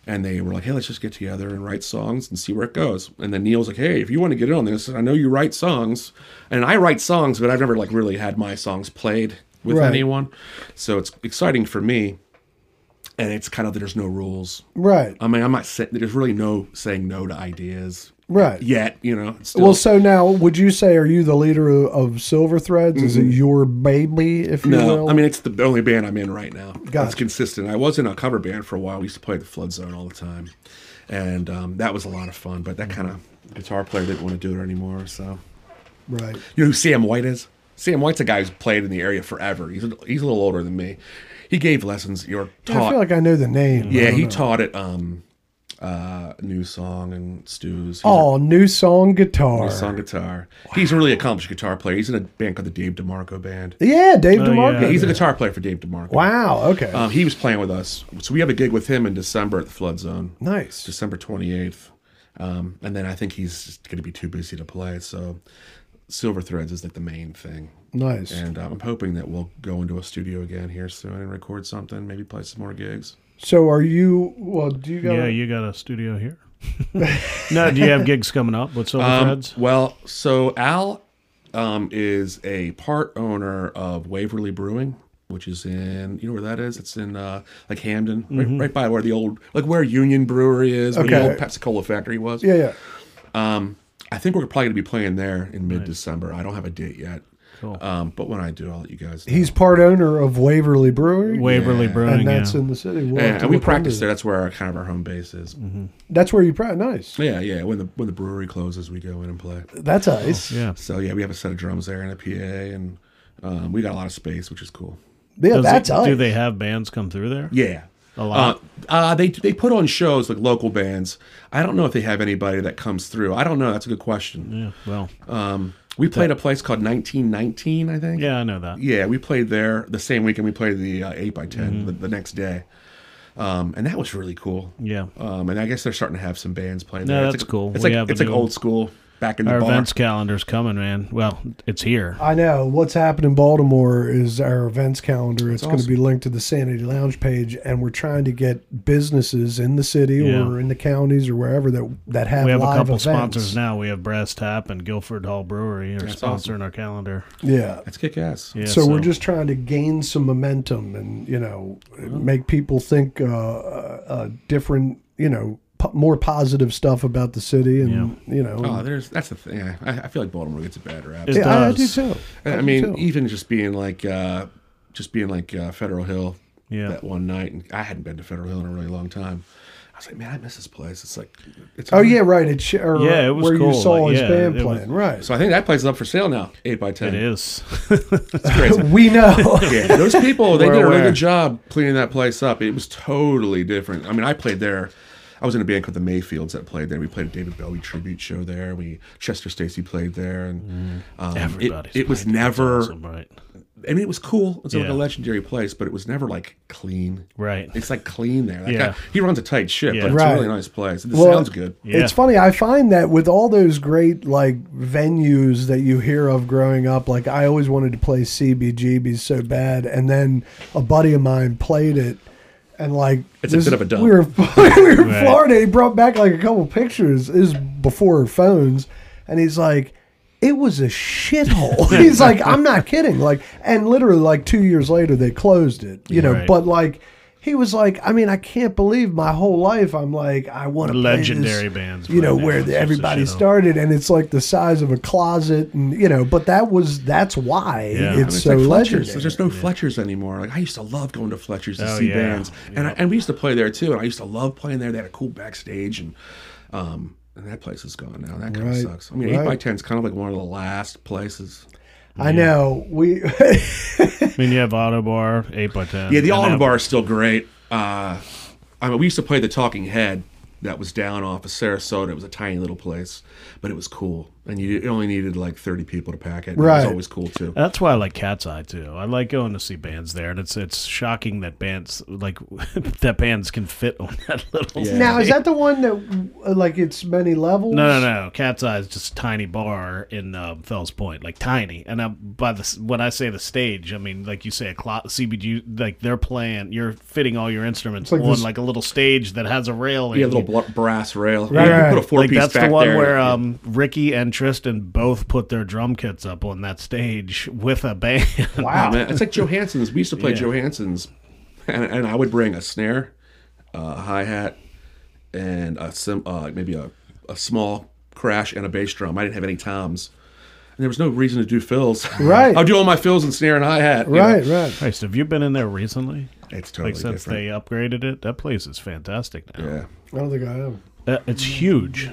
and they were like, "Hey, let's just get together and write songs and see where it goes." And then Neil's like, "Hey, if you want to get in on this, I know you write songs, and I write songs, but I've never like really had my songs played with Right. anyone, so it's exciting for me." And it's kind of there's no rules. Right. I mean, I'm not saying there's really no saying no to ideas Right. yet. You know. It's still, Well, so now, would you say, are you the leader of, of Silver Threads? Is it your baby, if you no, will? I mean it's the only band I'm in right now. Gotcha. It's consistent. I was in a cover band for a while. We used to play at the Flood Zone all the time, and um, that was a lot of fun. But that kind of guitar player didn't want to do it anymore. So Right. you know who Sam White is? Sam White's a guy who's played in the area forever. He's a, he's a little older than me. He gave lessons. Or Yeah, taught. I feel like I know the name. I yeah, don't he know. taught at um, uh, New Song and Stu's. He's a- Oh, new song guitar. Song guitar. He's a really accomplished guitar player. He's in a band called the Dave DeMarco Band. Yeah, Dave Oh, DeMarco. yeah. He's a guitar player for Dave DeMarco. Wow. Okay. Um, he was playing with us. So we have a gig with him in December at the Flood Zone, nice. December twenty-eighth. Um, and then I think he's just going to be too busy to play. So Silver Threads is like the main thing. Nice. And um, I'm hoping that we'll go into a studio again here soon and record something, maybe play some more gigs. So are you? Well, do you got? Yeah, you got a studio here. No, do you have gigs coming up with Silver Um, Threads? well, so Al um, is a part owner of Waverly Brewing, which is in, you know where that is? It's in uh, like Hamden, right, right by where the old, like where Union Brewery is, where the Okay. old Pepsi Cola factory was. Yeah, yeah. Um, I think we're probably going to be playing there in mid-December. I don't have a date yet. Cool. Um, but when I do, I'll let you guys know. He's part owner of Waverly Brewery, Waverly yeah. Brewing, and that's yeah. in the city. We'll Yeah, have to and we look practice into there. that. That's where our, kind of our home base is. That's where you practice. Nice. Yeah, yeah. When the when the brewery closes, we go in and play. That's nice. Yeah. So yeah, we have a set of drums there and a P A, and um, we got a lot of space, which is cool. Yeah, Does that's it- nice. Do they have bands come through there? Yeah. A lot? Uh, uh, they they put on shows like local bands. I don't know if they have anybody that comes through. I don't know. That's a good question. Yeah, well, Um, we played a place called nineteen nineteen, I think. yeah, I know that. Yeah, we played there the same weekend we played the uh, eight by ten Mm-hmm. the, the next day. Um, and that was really cool. Yeah. Um, and I guess they're starting to have some bands playing No, there. that's It's like, cool. It's We like have a it's like new- old school back in the Our bar. events calendar's coming, man. Well, it's here. I know. What's happened in Baltimore is our events calendar. It's going to awesome. be linked to the Sanity Lounge page, and we're trying to get businesses in the city Yeah. or in the counties or wherever that that have We have a live couple events. sponsors now. We have Brass Tap and Guilford Hall Brewery are That's sponsoring our calendar. Yeah. That's kick ass. Yeah, so, we're just trying to gain some momentum and you know make people think uh, uh, uh, different, you know, po- more positive stuff about the city, and you know. Oh, there's that's the thing. I, I feel like Baltimore gets a bad rap. It yeah, I, I do does. too. I, do mean, too. even just being like, uh, just being like uh, Federal Hill Yeah. that one night, and I hadn't been to Federal Hill in a really long time. I was like, man, I miss this place. It's like, it's Oh yeah, right. It sh- or Yeah, it was where cool. you saw Like, his yeah, band it was- playing, right? So I think that place is up for sale now, eight by ten. It is. It's crazy. We know. Yeah, those people, they We're did a really aware. good job cleaning that place up. It was totally different. I mean, I played there. I was in a band called the Mayfields that played there. We played a David Bowie tribute show there. We Chester Stacey played there, and um, it, Everybody's it was played there. It's never. awesome, right. I mean, it was cool. It's like Yeah. a legendary place, but it was never like clean. Right. It's like clean there. That Yeah. guy, he runs a tight ship, Yeah. but it's Right. a really nice place. The Well, sound's good. Yeah. It's funny. I find that with all those great like venues that you hear of growing up, like I always wanted to play C B G B so bad, and then a buddy of mine played it, and like It's a bit of a dump. We were we were in Right. Florida. He brought back like a couple pictures. This is before phones, and he's like, it was a shithole. He's like, I'm not kidding. Like, and literally like two years later they closed it. You know, Right. but like. He was like, I mean, I can't believe my whole life I'm like, I want to Legendary play this, bands you know, playing where there. the, It's just a everybody shithole. started, and it's like the size of a closet, and you know, but that was that's why Yeah. I mean, it's, I mean, it's so like Fletcher's. legendary. There's no Fletcher's anymore. Like I used to love going to Fletcher's to Oh, see yeah. bands, and Yeah. I, and we used to play there too. And I used to love playing there. They had a cool backstage, and um, and that place is gone now. That kind Right. of sucks. I mean, Right. eight by ten is kind of like one of the last places. I know we. I mean, you have Autobar, eight by ten. Yeah, the and Olive that- Bar is still great. Uh, I mean, we used to play the Talking Head that was down off of Sarasota. It was a tiny little place, but it was cool. and you only needed like thirty people to pack it. And It Right. was always cool too. That's why I like Cat's Eye too. I like going to see bands there, and it's it's shocking that bands like that bands can fit on that little. Yeah. Now, is that the one that, uh, like, it's many levels? No, no, no. Cat's Eye is just a tiny bar in um, Fells Point, like tiny. And I, by the when I say the stage, I mean like you say a clo- C B G, like they're playing. You're fitting all your instruments like on this- like a little stage that has a rail. Yeah, a and little you- bl- brass rail. Right, Yeah, you right. put a four like piece that's back the one there. where um, Ricky and Tristan both put their drum kits up on that stage with a band. Wow. Oh, man. It's like Johansson's. We used to play Yeah. Johansson's, and, and I would bring a snare, uh, a hi hat, and a sim, uh, maybe a, a small crash and a bass drum. I didn't have any toms, and there was no reason to do fills. Right. I'll do all my fills and snare and hi hat. Right, right. Christ, have you been in there recently? It's totally Like since different. they upgraded it, that place is fantastic now. yeah. I don't think I am. Uh, it's huge.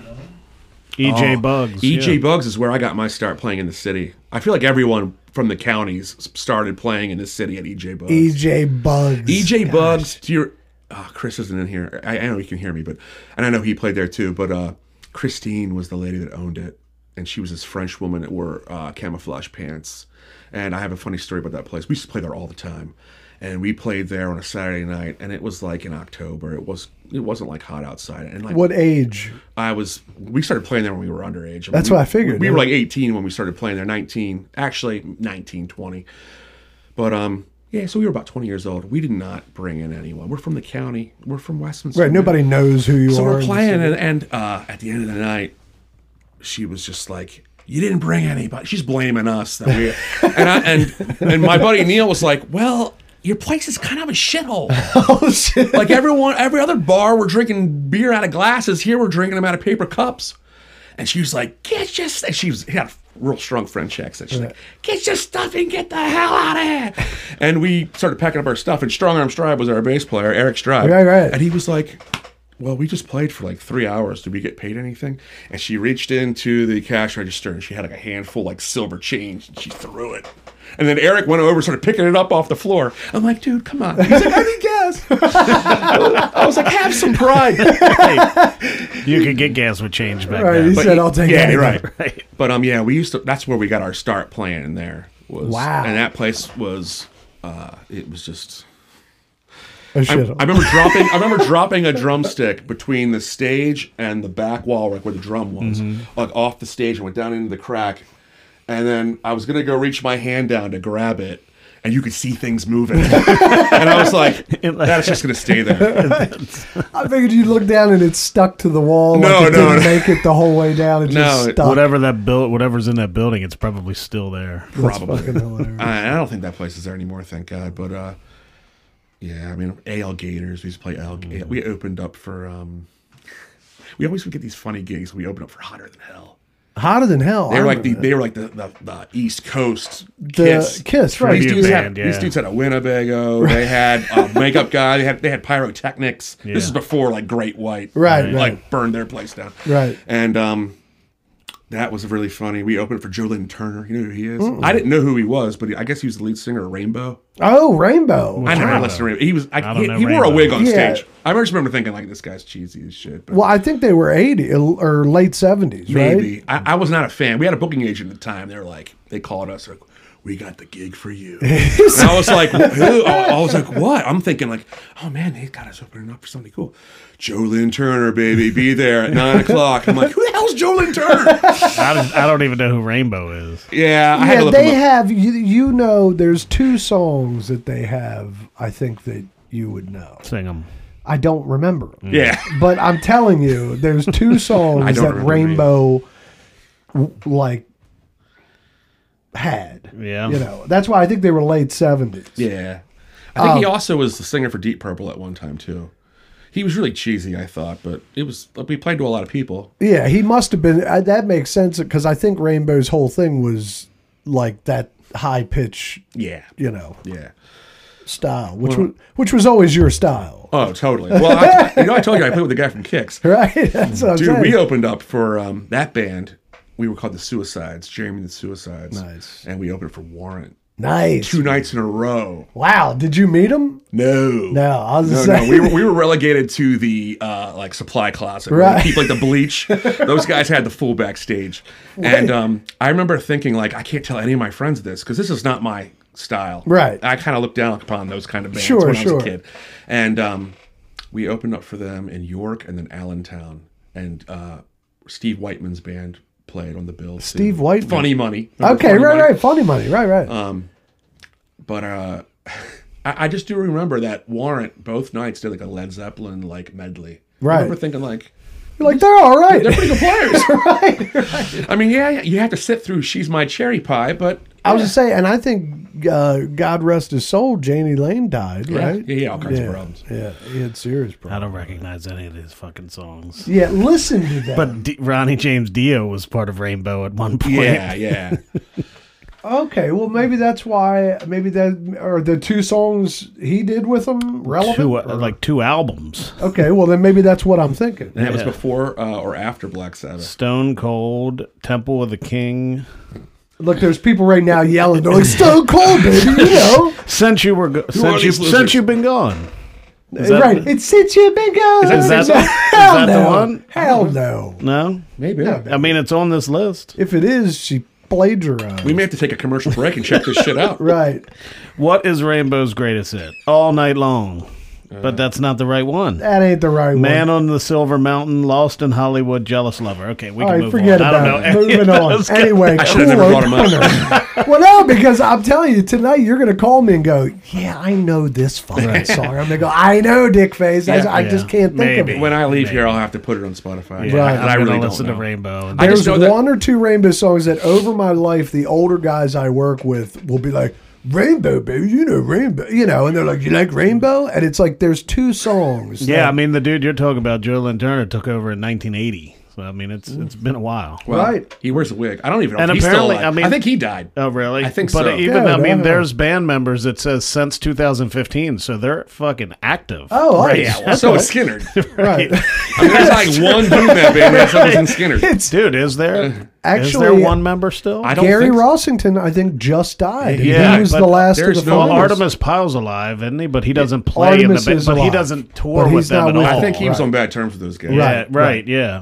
E J Oh, Bugs. E J yeah. Bugs is where I got my start playing in the city. I feel like everyone from the counties started playing in the city at E J Bugs. E J Bugs. E J Gosh. Bugs, to your oh, Chris isn't in here. I, I know he can hear me, but and I know he played there too. But uh, Christine was the lady that owned it, and she was this French woman that wore uh, camouflage pants. And I have a funny story about that place. We used to play there all the time, and we played there on a Saturday night, and it was like in October. It was it wasn't like hot outside, and like What age? I was, we started playing there when we were underage. I mean, That's we, what I figured, We yeah. were like eighteen when we started playing there, nineteen, actually nineteen, twenty. But, um, yeah, so we were about twenty years old. We did not bring in anyone. We're from the county. We're from Westminster. Right, nobody knows who you So are. we're playing, and, and uh, at the end of the night, she was just like, you didn't bring anybody. She's blaming us. That we, and, I, and, and my buddy Neil was like, well, your place is kind of a shithole. Oh, shit. Like everyone, every other bar, we're drinking beer out of glasses. Here, we're drinking them out of paper cups. And she was like, "Get your," and she was had a real strong French accent. She's like, "Get your stuff and get the hell out of here." And we started packing up our stuff. And Strong Arm Strive was our bass player, Eric Strive. Right, right. And he was like, "Well, we just played for like three hours. Did we get paid anything?" And she reached into the cash register and she had like a handful like silver change and she threw it. And then Eric went over and started picking it up off the floor. I'm like, dude, come on. He's like, I didn't guess. I was like, have some pride. You could get gas with change back Right, then. he But said, he- I'll take yeah, anything. right. Right. But um, yeah, we used to. That's where we got our start playing in there. Was, Wow. And that place was, uh, it was just. Oh, I, shit. I remember dropping. I remember dropping a drumstick between the stage and the back wall, like where the drum was, like off the stage, and went down into the crack. And then I was gonna go reach my hand down to grab it, and you could see things moving. And I was like, "That's just gonna stay there." I figured you'd look down and it's stuck to the wall. No, like it no, didn't no. make it the whole way down. It No, just it- stuck. Whatever that build, whatever's in that building, it's probably still there. That's Probably. fucking hilarious. I, I don't think that place is there anymore, thank God. But uh, yeah, I mean, A L Gators. We used to play L. We opened up for. Um, we always would get these funny gigs. We opened up for Hotter Than Hell. Hotter than hell. They I were like the remember they were like the, the, the East Coast that. Kiss. the Kiss, right? These Tribute dudes, band, had, these yeah. dudes had a Winnebago. They had a makeup guy. They had they had pyrotechnics. Yeah. This is before like Great White, Right, Right. Like right. burned their place down, Right. And um, that was really funny. We opened for Joe Lynn Turner. You know who he is? I didn't know who he was, but he, I guess he was the lead singer of Rainbow. Oh, Rainbow. I never Rainbow? listened to Rainbow. He was. I, I don't he know he wore a Rainbow. wig on Yeah. stage. I just remember thinking like, this guy's cheesy as shit. But Well, I think they were eighty or late seventies, right? maybe I, I was not a fan. We had a booking agent at the time. They were like, they called us like, "We got the gig for you." And I was like, "Who?" I was like, "What?" I'm thinking like, "Oh man, they got us opening up for somebody cool." Joe Lynn Turner, baby, be there at nine o'clock. I'm like, "Who the hell's Joe Lynn Turner?" I don't, I don't even know who Rainbow is. Yeah, I had to Yeah, look they him up. have. You, you know, there's two songs that they have. I think that you would know. Sing them. I don't remember 'em. Yeah, But I'm telling you, there's two I songs don't that remember Rainbow w- like had. Yeah. You know, that's why I think they were late seventies. yeah. I think Um, he also was the singer for Deep Purple at one time too. He was really cheesy, I thought, but it was. We played to a lot of people. Yeah, he must have been. Uh, that makes sense because I think Rainbow's whole thing was like that high pitch, Yeah, you know, yeah. style, which was which was always your style, Oh, totally. Well, I, you know, I told you I played with the guy from Kicks. right? That's what I'm Dude, saying. we opened up for um, that band. We were called the Suicides, Jeremy and the Suicides. Nice. And we opened for Warrant. Nice. two nights in a row. Wow. Did you meet him? No, No, I was no, just no. saying. We were we were relegated to the uh, like supply closet. Where Right. they keep like the bleach. Those guys had the full backstage, and um, I remember thinking like, I can't tell any of my friends this because this is not my style. Right. I kind of looked down upon those kind of bands Sure, when I was sure. a kid, and um, we opened up for them in York and then Allentown, and uh, Steve Whiteman's band played on the bill. too. Steve Whiteman. Funny Money. Remember Okay, Funny right, Money? right. Funny money. Right, right. Um, but uh, I, I just do remember that Warrant both nights did like a Led Zeppelin like medley. Right. I remember thinking like, You're like, they're all right. they're pretty good players. right, right. I mean, yeah, you have to sit through She's My Cherry Pie, but I was just saying, and I think, uh, God rest his soul, Janie Lane died, yeah, right? yeah, yeah, all kinds yeah, of problems. Yeah, he had serious I problems. don't recognize any of these fucking songs. Yeah, listen to that. But D- Ronnie James Dio was part of Rainbow at one point. Yeah, yeah. Okay, well, maybe that's why, maybe that, or the two songs he did with them relevant? Two, uh, or- like two albums. Okay, well, then maybe that's what I'm thinking. And that was Yeah. before uh, or after Black Sabbath. Stone Cold, Temple of the King. Look, there's people right now yelling. They're like, Stone Cold, baby, you know. Since you were go- are since you these losers? since you've been gone. Is that- right. It's since you've been gone. Is that- is that Hell the no. one? Hell no. No, Maybe. I mean it's on this list. If it is, she plagiarized. We may have to take a commercial break and check this shit out. Right. What is Rainbow's greatest hit? All Night Long, but that's not the right one. That ain't the right Man one. on the Silver Mountain, Lost in Hollywood, Jealous Lover. Okay, we All can right, move forget on. I about don't know. it. any Moving of on. those guys. Anyway, I should have cool never brought him up. opener. Well, no, because I'm telling you, tonight you're going to call me and go, yeah, I know this fucking song. I'm going to go, I know, Dick Face. I, Yeah. I just Yeah, can't think of maybe. it. When I leave here, I'll have to put it on Spotify. Yeah, Right. And I I'm really gonna don't listen know. to Rainbow. I There's just know that- one or two Rainbow songs that over my life, the older guys I work with will be like, Rainbow, baby, you know Rainbow, you know, and they're like, you like Rainbow? And it's like, there's two songs. Yeah, that- I mean the dude you're talking about, Joe Lynn Turner, took over in nineteen eighty. So I mean it's it's been a while. Well, Right. He wears a wig. I don't even know And if he's apparently- still alive. I mean- I think he died. Oh really? I think but so. even Yeah, I mean, yeah. there's band members that says since two thousand fifteen, so they're fucking active. Oh, right. yeah, now. So is Skinner. right. I mean, there's like one dude in that band that was in Skinner. It's Dude, is there is Actually, there one member still? I don't Gary think so. Rossington, I think, just died. and Yeah, he was but the last of there's the no Well, finalists. Artemis Pyle's alive, isn't he? But he doesn't play Artemis in the is band. But he alive, doesn't tour but with he's them not at with all. I think he was right. on bad terms with those guys. Yeah, Right, right, right. yeah.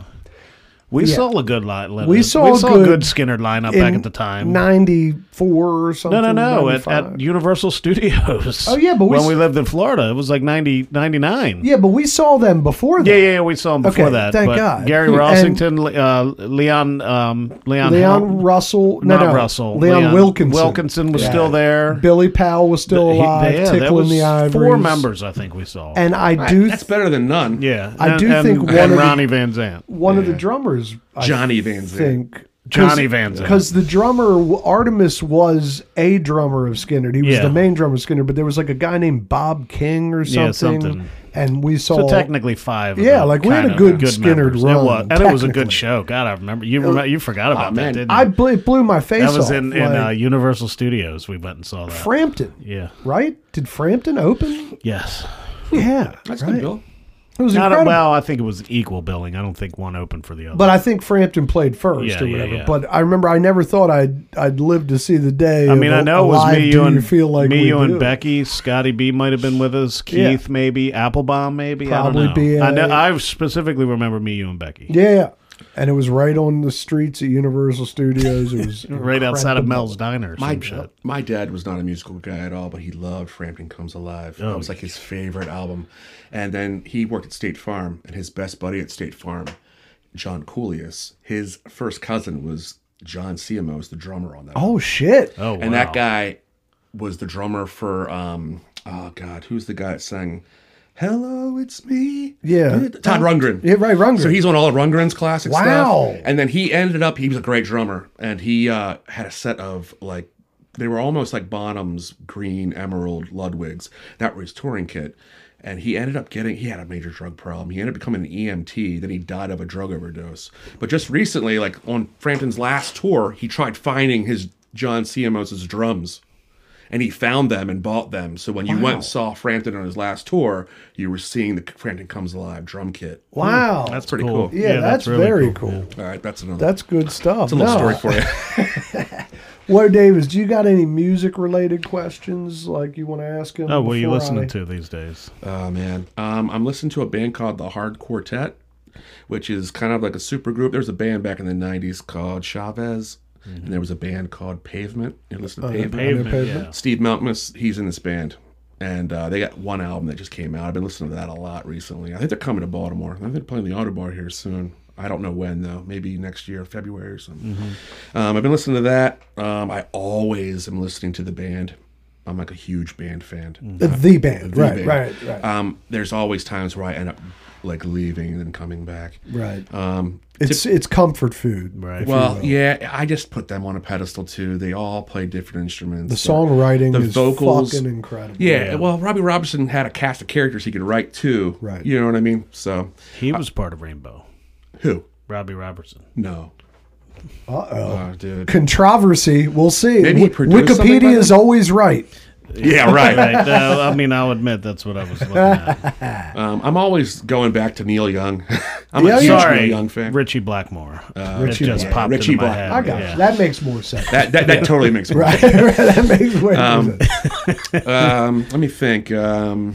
We Yeah. saw a good line. We saw we a saw good- a good Skinner lineup back in at the time. ninety-four or something. No, no, no. At, ninety-five. at Universal Studios. Oh, yeah, but we when s- we lived in Florida, it was like ninety, ninety-nine. Yeah, but we saw them before that. Yeah, yeah, yeah, we saw him before Okay, that. thank but God. Gary And- Rossington, uh, Leon, um, Leon, Leon Hel- Russell. No, not no. Russell. Leon, Wilkinson. Wilkinson was Yeah. still there. Billy Powell was still He- alive. yeah, there Tickling was the Ivories. four members, I think we saw. And I Right, do that's better than none. yeah, I and- do and- think one and of the- Ronnie Van Zant. one of the drummers. I Johnny Van Zandt. think. Johnny Van Zandt. Because the drummer, Artemis, was a drummer of Skinner. He was Yeah. the main drummer of Skinner, but there was like a guy named Bob King or something. Yeah, something. And we saw. So technically five. of Yeah, the like we had a kind of good Skinner members. run, It was, and it was a technically. good show. God, I remember. You remember, you forgot about man. that, didn't you? I blew, it blew my face that was off. in, in like, uh, Universal Studios. We went and saw that. Frampton, yeah. right? Did Frampton open? Yes. Yeah, That's right. good, Bill. It was Not a, incredible. well, I think it was equal billing. I don't think one opened for the other. But I think Frampton played first Yeah, or yeah, whatever. yeah. But I remember I never thought I'd I'd live to see the day. I mean, of I a- know it was alive, me, do you, and feel like me, we you, and do. Becky. Scotty B might have been with us. Yeah. Keith, maybe. Applebaum, maybe. Probably I don't know. B A. I know. I specifically remember me, you, and Becky. Yeah, and it was right on the streets at Universal Studios. It was Right outside of incredible. Mel's Diner or some My, shit. my dad was not a musical guy at all, but he loved Frampton Comes Alive. Oh, That was like his favorite album. And then he worked at State Farm, and his best buddy at State Farm, John Coolius, his first cousin was John Ciamos, the drummer on that. Oh shit! Oh, and wow. that guy was the drummer for, um, oh God, who's the guy that sang Hello, It's Me? Yeah. Todd Rundgren. Yeah, right, Rundgren. So he's on all of Rundgren's classic Wow. stuff. And then he ended up, he was a great drummer. And he uh, had a set of like, they were almost like Bonham's green emerald Ludwigs. That was his touring kit. And he ended up getting, he had a major drug problem. He ended up becoming an E M T. Then he died of a drug overdose. But just recently, like on Frampton's last tour, he tried finding his John Ciamos' drums. And he found them and bought them. So when you went and saw Frampton on his last tour, you were seeing the Frampton Comes Alive drum kit. Wow, That's pretty cool. cool. yeah, that's, really very cool. All right, that's another. That's good stuff. That's a little No. story for you. Well, Davis, do you got any music related questions like you want to ask him? Oh, what are you before listening I- to these days? Oh man, um, I'm listening to a band called the Hard Quartet, which is kind of like a super group. There was a band back in the nineties called Chavez, and there was a band called Pavement. You listen to Uh, Pavement? Pavement, Pavement? yeah. Steve Malkmus, he's in this band, and uh, they got one album that just came out. I've been listening to that a lot recently. I think they're coming to Baltimore. I think they're playing the Autobar here soon. I don't know when though. Maybe next year, February or something. Um, I've been listening to that. Um, I always am listening to the band. I'm like a huge band fan. The, the band, The right, band. right, right, Um, there's always times where I end up like leaving and then coming back. right. Um, It's it's comfort food. Right. if you well, will. yeah, I just put them on a pedestal too. They all play different instruments. The songwriting the is vocals- fucking incredible. Yeah, Yeah. well, Robbie Robertson had a cast of characters he could write too. Right. You know what I mean? So, He was part of Rainbow. who? Robbie Robertson. No. Uh oh. Oh, dude. Controversy. We'll see. Maybe he Wi- produced something by Wikipedia is then? always right. Yeah, right. Right. Uh, I mean, I'll admit that's what I was looking at. Um, I'm always going back to Neil Young. I'm Yeah, a huge yeah. Sorry, Neil Young fan. Richie Blackmore. it Richie just Black- popped Richie into my Black- head. I got yeah. you. That makes more sense. That, that that totally makes sense. right, right. That makes way more Um, sense. um, let me think. Um,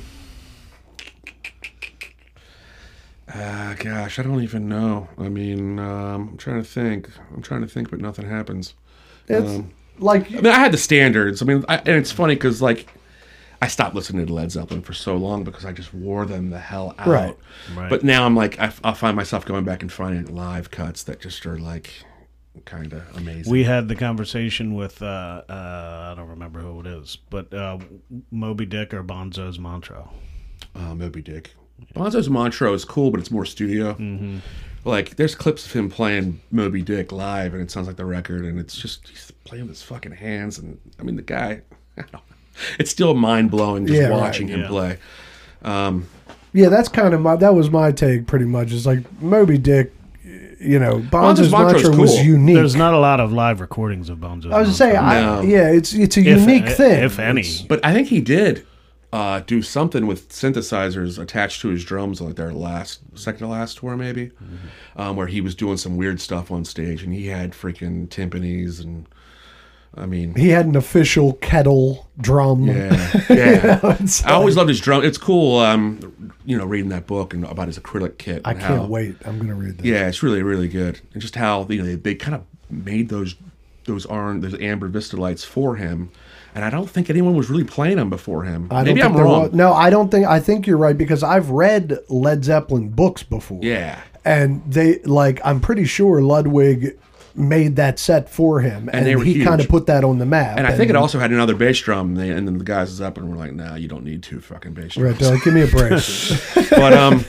uh, gosh, I don't even know. I mean, um, I'm trying to think. I'm trying to think, but nothing happens. It's um, like I mean, I had the standards. I mean, I, and it's funny because like I stopped listening to Led Zeppelin for so long because I just wore them the hell out. Right. Right. But now I'm like, I, I'll find myself going back and finding live cuts that just are like kind of amazing. We had the conversation with, uh, uh, I don't remember who it is, but uh, Moby Dick or Bonzo's Montreux. uh, Moby Dick. Bonzo's Montreux is cool, but it's more studio. Mm-hmm. Like, there's clips of him playing Moby Dick live, and it sounds like the record, and it's just he's playing with his fucking hands, and I mean the guy. I don't know. It's still mind blowing just Yeah, right, watching him yeah. play. Um, yeah, that's kind of my that was my take pretty much. It's like Moby Dick, you know, Bonzo's Bonzo's Montreux is Mantra was cool. unique. There's not a lot of live recordings of Bonzo's I was just saying, Montreux. I, No. yeah, it's it's a If- unique thing. if any. It's- but I think he did uh, do something with synthesizers attached to his drums, like their last, second to last tour, maybe, Mm-hmm. um, where he was doing some weird stuff on stage, and he had freaking timpanis and. I mean, he had an official kettle drum. yeah, yeah. It's I always loved his drum. It's cool, um, you know, reading that book and about his acrylic kit. I and can't how- wait. I'm gonna read that. Yeah, it's really, really good, and just how you know they, they kind of made those those orange, those amber Vista lights for him, and I don't think anyone was really playing them before him. I don't Maybe think I'm there wrong. was- no, I don't think. I think you're right because I've read Led Zeppelin books before. Yeah, and they like I'm pretty sure Ludwig made that set for him, and, they were he huge. kind of put that on the map. and I think it also had another bass drum. They, and then the guys up and were like, "Nah, you don't need two fucking bass drums." right. They're like, give me a break. But um,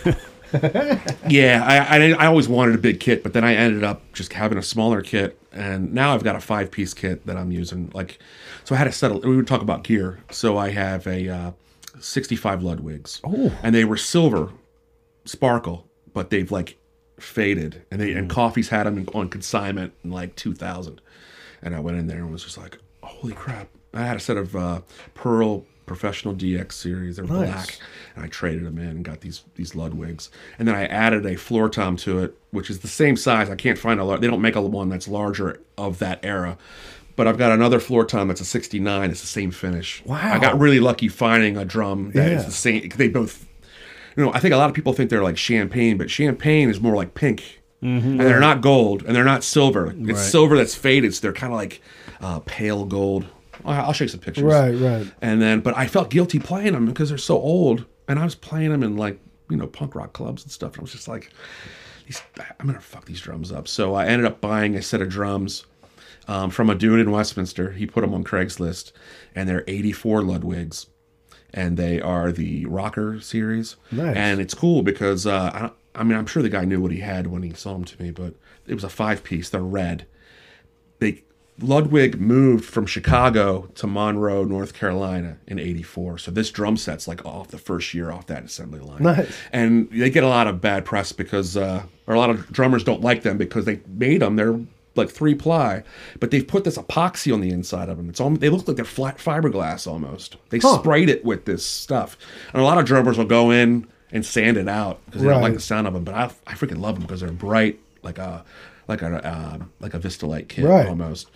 yeah, I, I I always wanted a big kit, but then I ended up just having a smaller kit, and now I've got a five piece kit that I'm using. Like, so I had to settle. We would talk about gear. So I have a uh, sixty-five Ludwigs, Oh. and they were silver, sparkle, but they've like faded, and they and Coffee's had them on consignment in like two thousand, and I went in there and was just like, holy crap! I had a set of uh, Pearl Professional D X series. They're Nice. black, and I traded them in and got these these Ludwigs, and then I added a floor tom to it, which is the same size. I can't find a lar- they don't make a one that's larger of that era. But I've got another floor tom that's a sixty-nine. It's the same finish. Wow. I got really lucky finding a drum that is Yeah. the same. They both, you know, I think a lot of people think they're like champagne, but champagne is more like pink. And they're not gold, and they're not silver. It's Right. silver that's faded, so they're kind of like uh, pale gold. I'll I'll show you some pictures. right, right. And then, but I felt guilty playing them because they're so old, and I was playing them in like you know punk rock clubs and stuff. And I was just like, these, I'm gonna fuck these drums up. So I ended up buying a set of drums um, from a dude in Westminster. He put them on Craigslist, and they're eighty-four Ludwigs, and they are the Rocker series. Nice. And it's cool because uh, I, I mean I'm sure the guy knew what he had when he sold them to me, but it was a five piece. They're red. They Ludwig moved from Chicago to Monroe, North Carolina in eighty-four. So this drum set's like off the first year off that assembly line. Nice. And they get a lot of bad press because, uh, or a lot of drummers don't like them because they made them. They're like three ply, but they've put this epoxy on the inside of them. It's almost, they look like they're flat fiberglass almost. They Huh. sprayed it with this stuff. And a lot of drummers will go in and sand it out because they don't like Right. the sound of them. But I, I freaking love them because they're bright, like a, like a, uh, like a Vista Light kit Right. almost.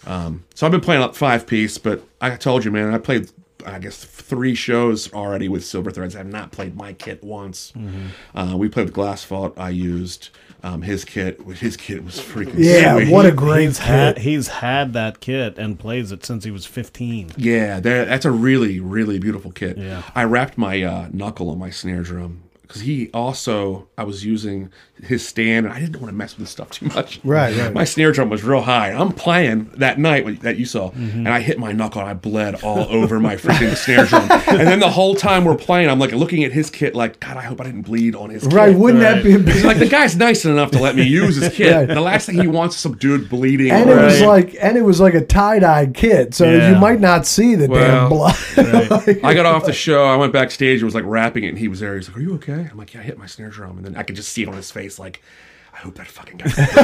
Um, so I've been playing up five piece, but I told you, man, I played, I guess, three shows already with Silver Threads. I have not played my kit once. Mm-hmm. Uh, we played with Glass Fault. I used um, his kit. His kit was freaking Yeah, sweet. what a great he's kit. had, he's had that kit and plays it since he was fifteen. Yeah, there- that's a really, really beautiful kit. Yeah. I wrapped my uh, knuckle on my snare drum because he also, I was using his stand, and I didn't want to mess with this stuff too much. Right, right. My snare drum was real high. I'm playing that night when- that you saw, Mm-hmm. and I hit my knuckle, and I bled all over my freaking snare drum. And then the whole time we're playing, I'm like looking at his kit, like, God, I hope I didn't bleed on his kit. Right? Wouldn't that Right. be a He's big? like, the guy's nice enough to let me use his kit. Right. The last thing he wants is some dude bleeding. And it or- was Right. like, and it was like a tie-dyed kit, so Yeah. you might not see the damn Well, blood. Right. I got off the show. I went backstage and was like rapping it, and he was there. He's like, "Are you okay?" I'm like, "Yeah, I hit my snare drum," and then I could just see it on his face, like, "I hope that fucking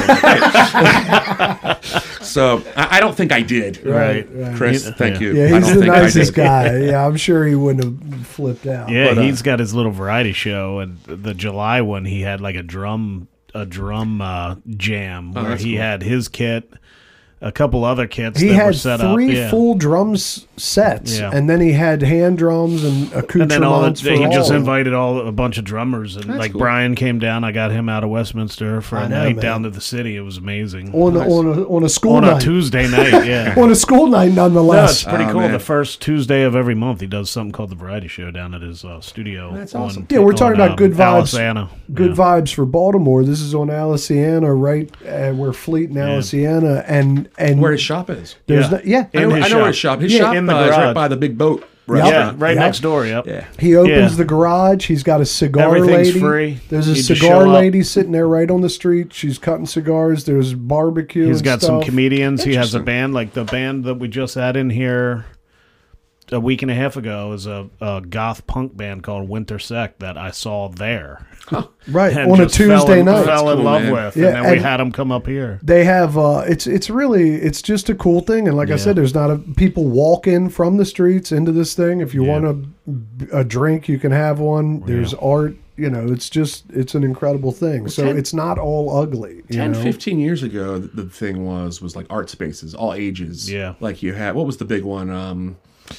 guy." So I, I don't think I did. Right. right. Chris, Yeah. thank you. Yeah, I he's don't the think I nicest did. guy. Yeah, I'm sure he wouldn't have flipped out. Yeah, But, uh, he's got his little variety show, and the July one he had like a drum a drum uh, jam Oh, where that's he cool. had his kit, a couple other kits He that were had set three up. Yeah. full drums sets, Yeah. and then he had hand drums and And then all accoutrements the, for he all just of them. invited all a bunch of drummers, and That's like cool. Brian came down. I got him out of Westminster for I a know, night man. down to the city. It was amazing on a, Nice. on a on a school on night. a Tuesday night. Yeah, on a school night, no, nonetheless. it's pretty Oh, cool. man. The first Tuesday of every month, he does something called the Variety Show down at his uh, studio. That's on- awesome. Yeah, we're talking on, about good vibes. Alisana. Good Yeah. vibes for Baltimore. This is on Aliciana, right uh, where Fleet and Yeah. Aliciana, and and Where his shop is. there's Yeah. no, yeah. I know, In his I know where shop. his shop. His Yeah, shop in the uh, is right garage. by the Big Boat Yeah, restaurant. right Yep. next door. Yep. Yeah. He opens Yeah. the garage. He's got a cigar Everything's lady. free. There's a You just cigar show up. lady sitting there right on the street. She's cutting cigars. There's barbecue. He's and got some stuff. comedians. He has a Interesting. band like the band that we just had in here a week and a half ago is a, a goth punk band called Winter Sect that I saw there. right And on a just fell Tuesday in, night. Fell in cool, love man. with, Yeah, and then we and- had him come up here. They have uh, it's it's really it's just a cool thing, and like I Yeah. said, there's not a people walk in from the streets into this thing. If you Yeah. want a, a drink, you can have one. There's art. You know, it's just it's an incredible thing. So ten- it's not all ugly. You ten, know? fifteen years ago, the, the thing was was like art spaces, all ages. Yeah. Like you had, what was the big one? Um,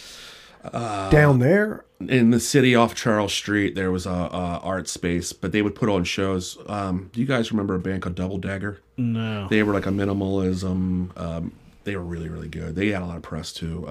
down there. in the city off Charles Street, there was a, a art space, but they would put on shows. Um, do you guys remember a band called Double Dagger? No. They were like a minimalism. Um, they were really, really good. They had a lot of press too.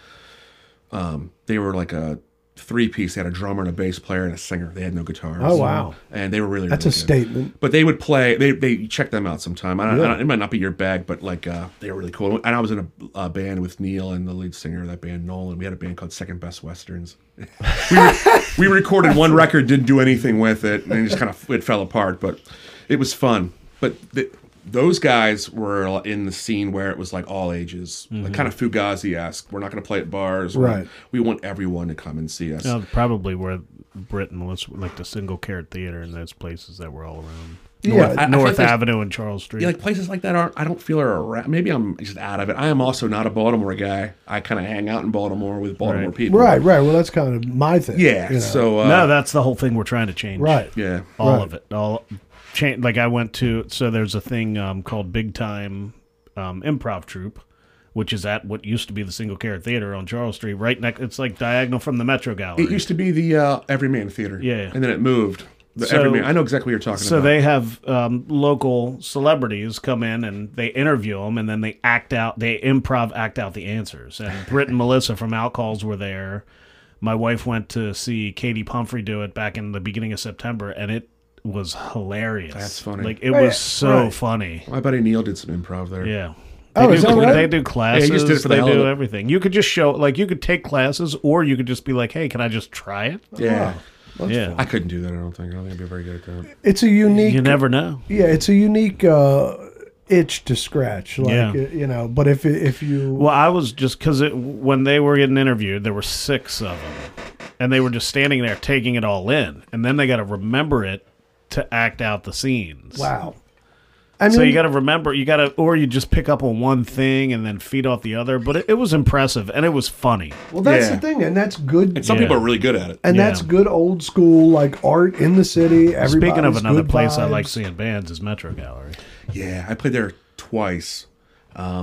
Uh, um, they were like a three piece. They had a drummer and a bass player and a singer. They had no guitars. Oh, wow. And they were really, That's a really good. statement. But they would play. They they check them out sometime. I don't, I Yeah. don't, it might not be your bag, but like uh, they were really cool. And I was in a, a band with Neil and the lead singer of that band, Nolan. We had a band called Second Best Westerns. we, re- we recorded one record, didn't do anything with it, and it just kind of it fell apart. But it was fun. But the, those guys were in the scene where it was like all ages, like kind of Fugazi-esque. We're not going to play at bars. We're- Right. We want everyone to come and see us. No, probably where Britain was like the Single Carrot Theater and those places that were all around. Yeah, I- I North feel like there's- Avenue and Charles Street. Yeah, like places like that aren't. I don't feel are around. Maybe I'm just out of it. I am also not a Baltimore guy. I kind of hang out in Baltimore with Baltimore Right. people. right, right. Well, that's kind of my thing. Yeah. you know. So uh, no, that's the whole thing we're trying to change. right. yeah. all Right. of it all change. Like I went to, so there's a thing um, called Big Time um, Improv Troupe, which is at what used to be the Single Carrot Theater on Charles Street, right next. It's like diagonal from the Metro Gallery. It used to be the uh, Everyman Theater. Yeah. And then it moved. The So- Everyman. I know exactly what you're talking So about. they have um, local celebrities come in and they interview them, and then they act out, they improv act out the answers. And Britt and Melissa from Outcalls were there. My wife went to see Katie Pumphrey do it back in the beginning of September, and it was hilarious. That's funny. Like it Right, was so right. funny. My buddy Neil did some improv there. Yeah. Oh, They is do, that right? They do classes. Yeah, he just did it for the they hell of do it. everything. You could just show, like, you could take classes, or you could just be like, "Hey, can I just try it?" Yeah. That's yeah, I couldn't do that. I don't think. I don't think I'd be very good at that. It's a unique. you never know. Yeah, it's a unique uh, itch to scratch. Like Yeah. uh, you know, but if if you Well, I was just because when they were getting interviewed, there were six of them, and they were just standing there taking it all in, and then they got to remember it to act out the scenes. wow. I mean, So you got to remember, you got to, or you just pick up on one thing and then feed off the other. But it, it was impressive and it was funny. well, that's Yeah. the thing, and that's good. And some Yeah. people are really good at it. And Yeah. that's good old school like art in the city. Speaking of Everybody's another good place I vibes. like seeing bands is Metro Gallery. Yeah. I played there twice. Um,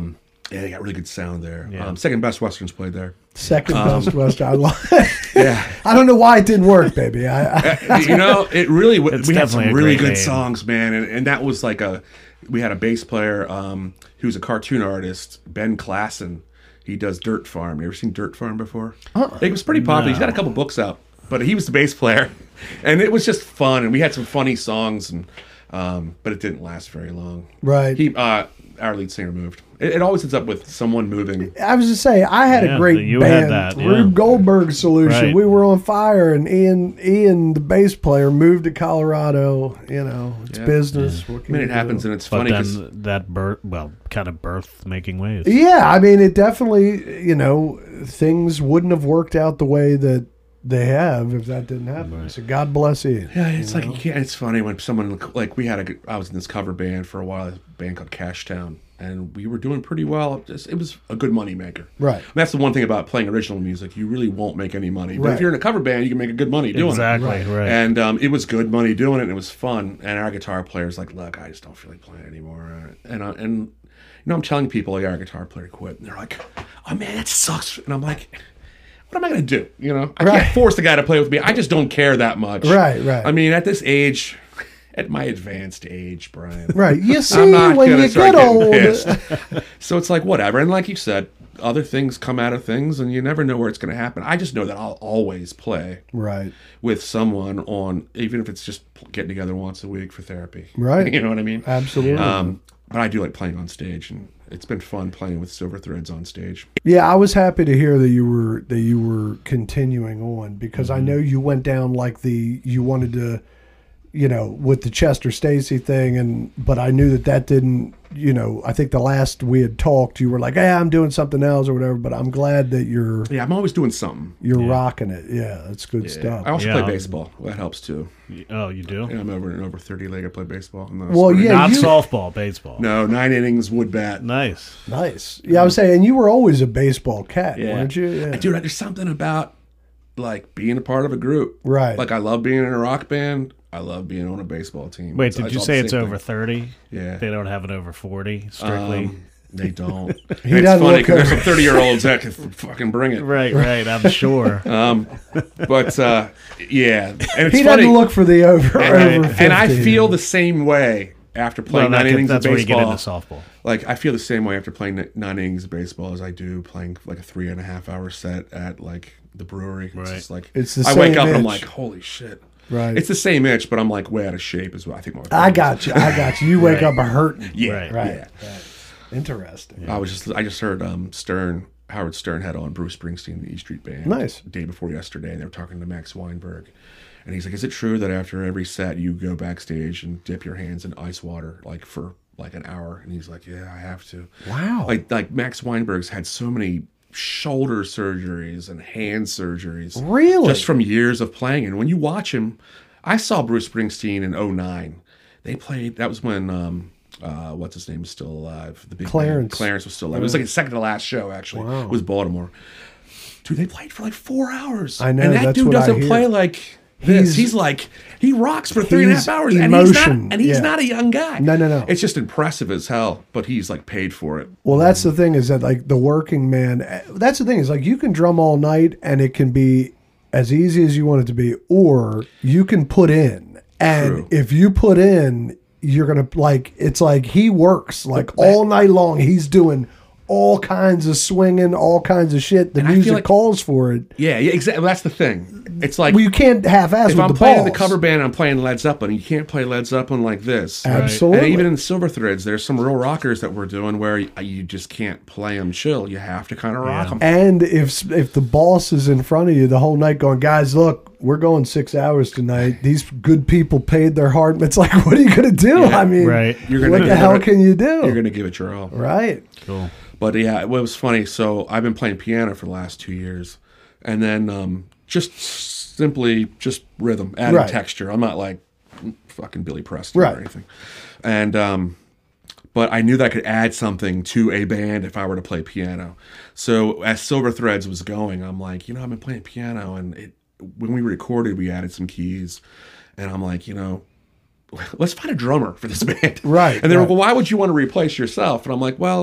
Yeah, they got really good sound there. Yeah. Um, Second Best Westerns played there. Second Um, best Western. I love. Yeah. I don't know why it didn't work, baby. I, I, You know, it really, It's we had some definitely a really great good name. songs, man. And, and that was like a, we had a bass player um, who's a cartoon artist, Ben Klassen. He does Dirt Farm. You ever seen Dirt Farm before? Uh-uh. It was pretty popular. He's got a couple books out, but he was the bass player. And it was just fun. And we had some funny songs, and um, but it didn't last very long. right. He, uh, our lead singer moved. It, it always ends up with someone moving. I was just saying, I had Yeah, a great you had band, that, yeah. Rube Goldberg Solution. Right. We were on fire, and Ian, Ian, the bass player, moved to Colorado. You know, it's Yeah. business. What I can mean, you it happens, do? and it's But funny because then that birth, well, kind of birth making waves. Yeah, I mean, it definitely, you know, things wouldn't have worked out the way that they have if that didn't happen. So God bless Ian. yeah, it's like you can't. It's funny when someone like we had a. I was in this cover band for a while, a band called Cashtown, and we were doing pretty well. Just, it was a good money maker. Right. And that's the one thing about playing original music. You really won't make any money. But Right. if you're in a cover band, you can make a good money doing Exactly, it. right. And um, it was good money doing it, and it was fun. And our guitar player's like, "Look, I just don't feel like playing anymore." And uh, and you know, I'm telling people, like, our guitar player quit, and they're like, "Oh man, that sucks." And I'm like, what am I going to do? You know, I Right. can't force the guy to play with me. I just don't care that much. Right, right. I mean, at this age, at my advanced age, Brian. Right. You see, I'm not when gonna you start get getting old. pissed. So it's like whatever. And like you said, other things come out of things, and you never know where it's going to happen. I just know that I'll always play Right. with someone on, even if it's just getting together once a week for therapy. Right. You know what I mean? Absolutely. Um, but I do like playing on stage, and it's been fun playing with Silver Threads on stage. Yeah, I was happy to hear that you were that you were continuing on because I know you went down like the you wanted to, you know, with the Chester Stacy thing, and but I knew that that didn't, you know, I think the last we had talked, you were like, "Hey, I'm doing something else or whatever." But I'm glad that you're Yeah, I'm always doing something. you're rocking it. Yeah, that's good Yeah. stuff. I also Yeah. play baseball. That helps too. Oh, you do? Yeah, I'm over in over thirty league. I play baseball. in the Well, spring. yeah, Not you- softball, baseball. No, nine innings wood bat. Nice. Nice. Yeah, I was saying you were always a baseball cat, Yeah. weren't you? Yeah. Dude, there's something about like being a part of a group. Right. Like I love being in a rock band. I love being on a baseball team. Wait, It's- did you all say the it's same over thing. thirty? Yeah. They don't have it over forty, strictly. Um, they don't. He And it's doesn't funny look because there's over- some thirty year olds that can f- fucking bring it. right, right, I'm sure. Um, but uh, yeah, and it's He funny. doesn't look for the over and, over and I fifty. feel the same way after Well, playing that nine could- innings that's of where you get baseball. into softball. Like I feel the same way after playing n- nine innings of baseball as I do playing like a three and a half hour set at like the brewery. It's Right. just like It's the I wake same up and I'm itch. like, holy shit. Right. It's the same itch, but I'm like way out of shape as well. I think my I got you. I got you. You wake Right. up hurting. Yeah, Right. Right. yeah. right. Interesting. I was just I just heard um Stern Howard Stern had on Bruce Springsteen, the E Street Band. Nice. The day before yesterday, and they were talking to Max Weinberg. And he's like, is it true that after every set you go backstage and dip your hands in ice water like for like an hour? And he's like, yeah, I have to. Wow. Like like Max Weinberg's had so many shoulder surgeries and hand surgeries. Really? Just from years of playing. And when you watch him, I saw Bruce Springsteen in oh nine. They played, that was when, um, uh, what's his name is still alive? The big Clarence. band. Clarence was still alive. It was like his second to last show, actually. Wow. It was Baltimore. Dude, they played for like four hours. I know, And that that's dude what I doesn't hear. play like this. He's- He's, like, he rocks for three and a half he's hours. And he's not, emotion, and he's yeah. not a young guy. No, no, no. It's just impressive as hell, but he's like paid for it. Well, that's the thing is that like the working man, eh, that's the thing is like you can drum all night and it can be as easy as you want it to be, or you can put in. And True. if you put in, you're going to like, it's like he works like all night long. He's doing all kinds of swinging, all kinds of shit. The And I feel music like- calls for it. Yeah, yeah, exactly. That's the thing. It's like, Well, you can't half-ass if with I'm the playing in the balls. cover band, I'm playing Led Zeppelin. You can't play Led Zeppelin like this. Absolutely. And even in Silver Threads, there's some real rockers that we're doing where you, you just can't play them chill. You have to kind of rock them. And if if the boss is in front of you the whole night going, guys, look, we're going six hours tonight. These good people paid their hard. It's like, what are you going to do? Yeah, I mean, right. You're gonna what the give hell it- can you do? You're going to give it your all. right. Cool. But yeah, it was funny. So I've been playing piano for the last two years. And then um, just simply just rhythm, adding Right. texture. I'm not like fucking Billy Preston Right. or anything. And um, but I knew that I could add something to a band if I were to play piano. So as Silver Threads was going, I'm like, you know, I've been playing piano, and it, when we recorded, we added some keys, and I'm like, you know, let's find a drummer for this band. Right, And they were right. like, well, why would you want to replace yourself? And I'm like, well,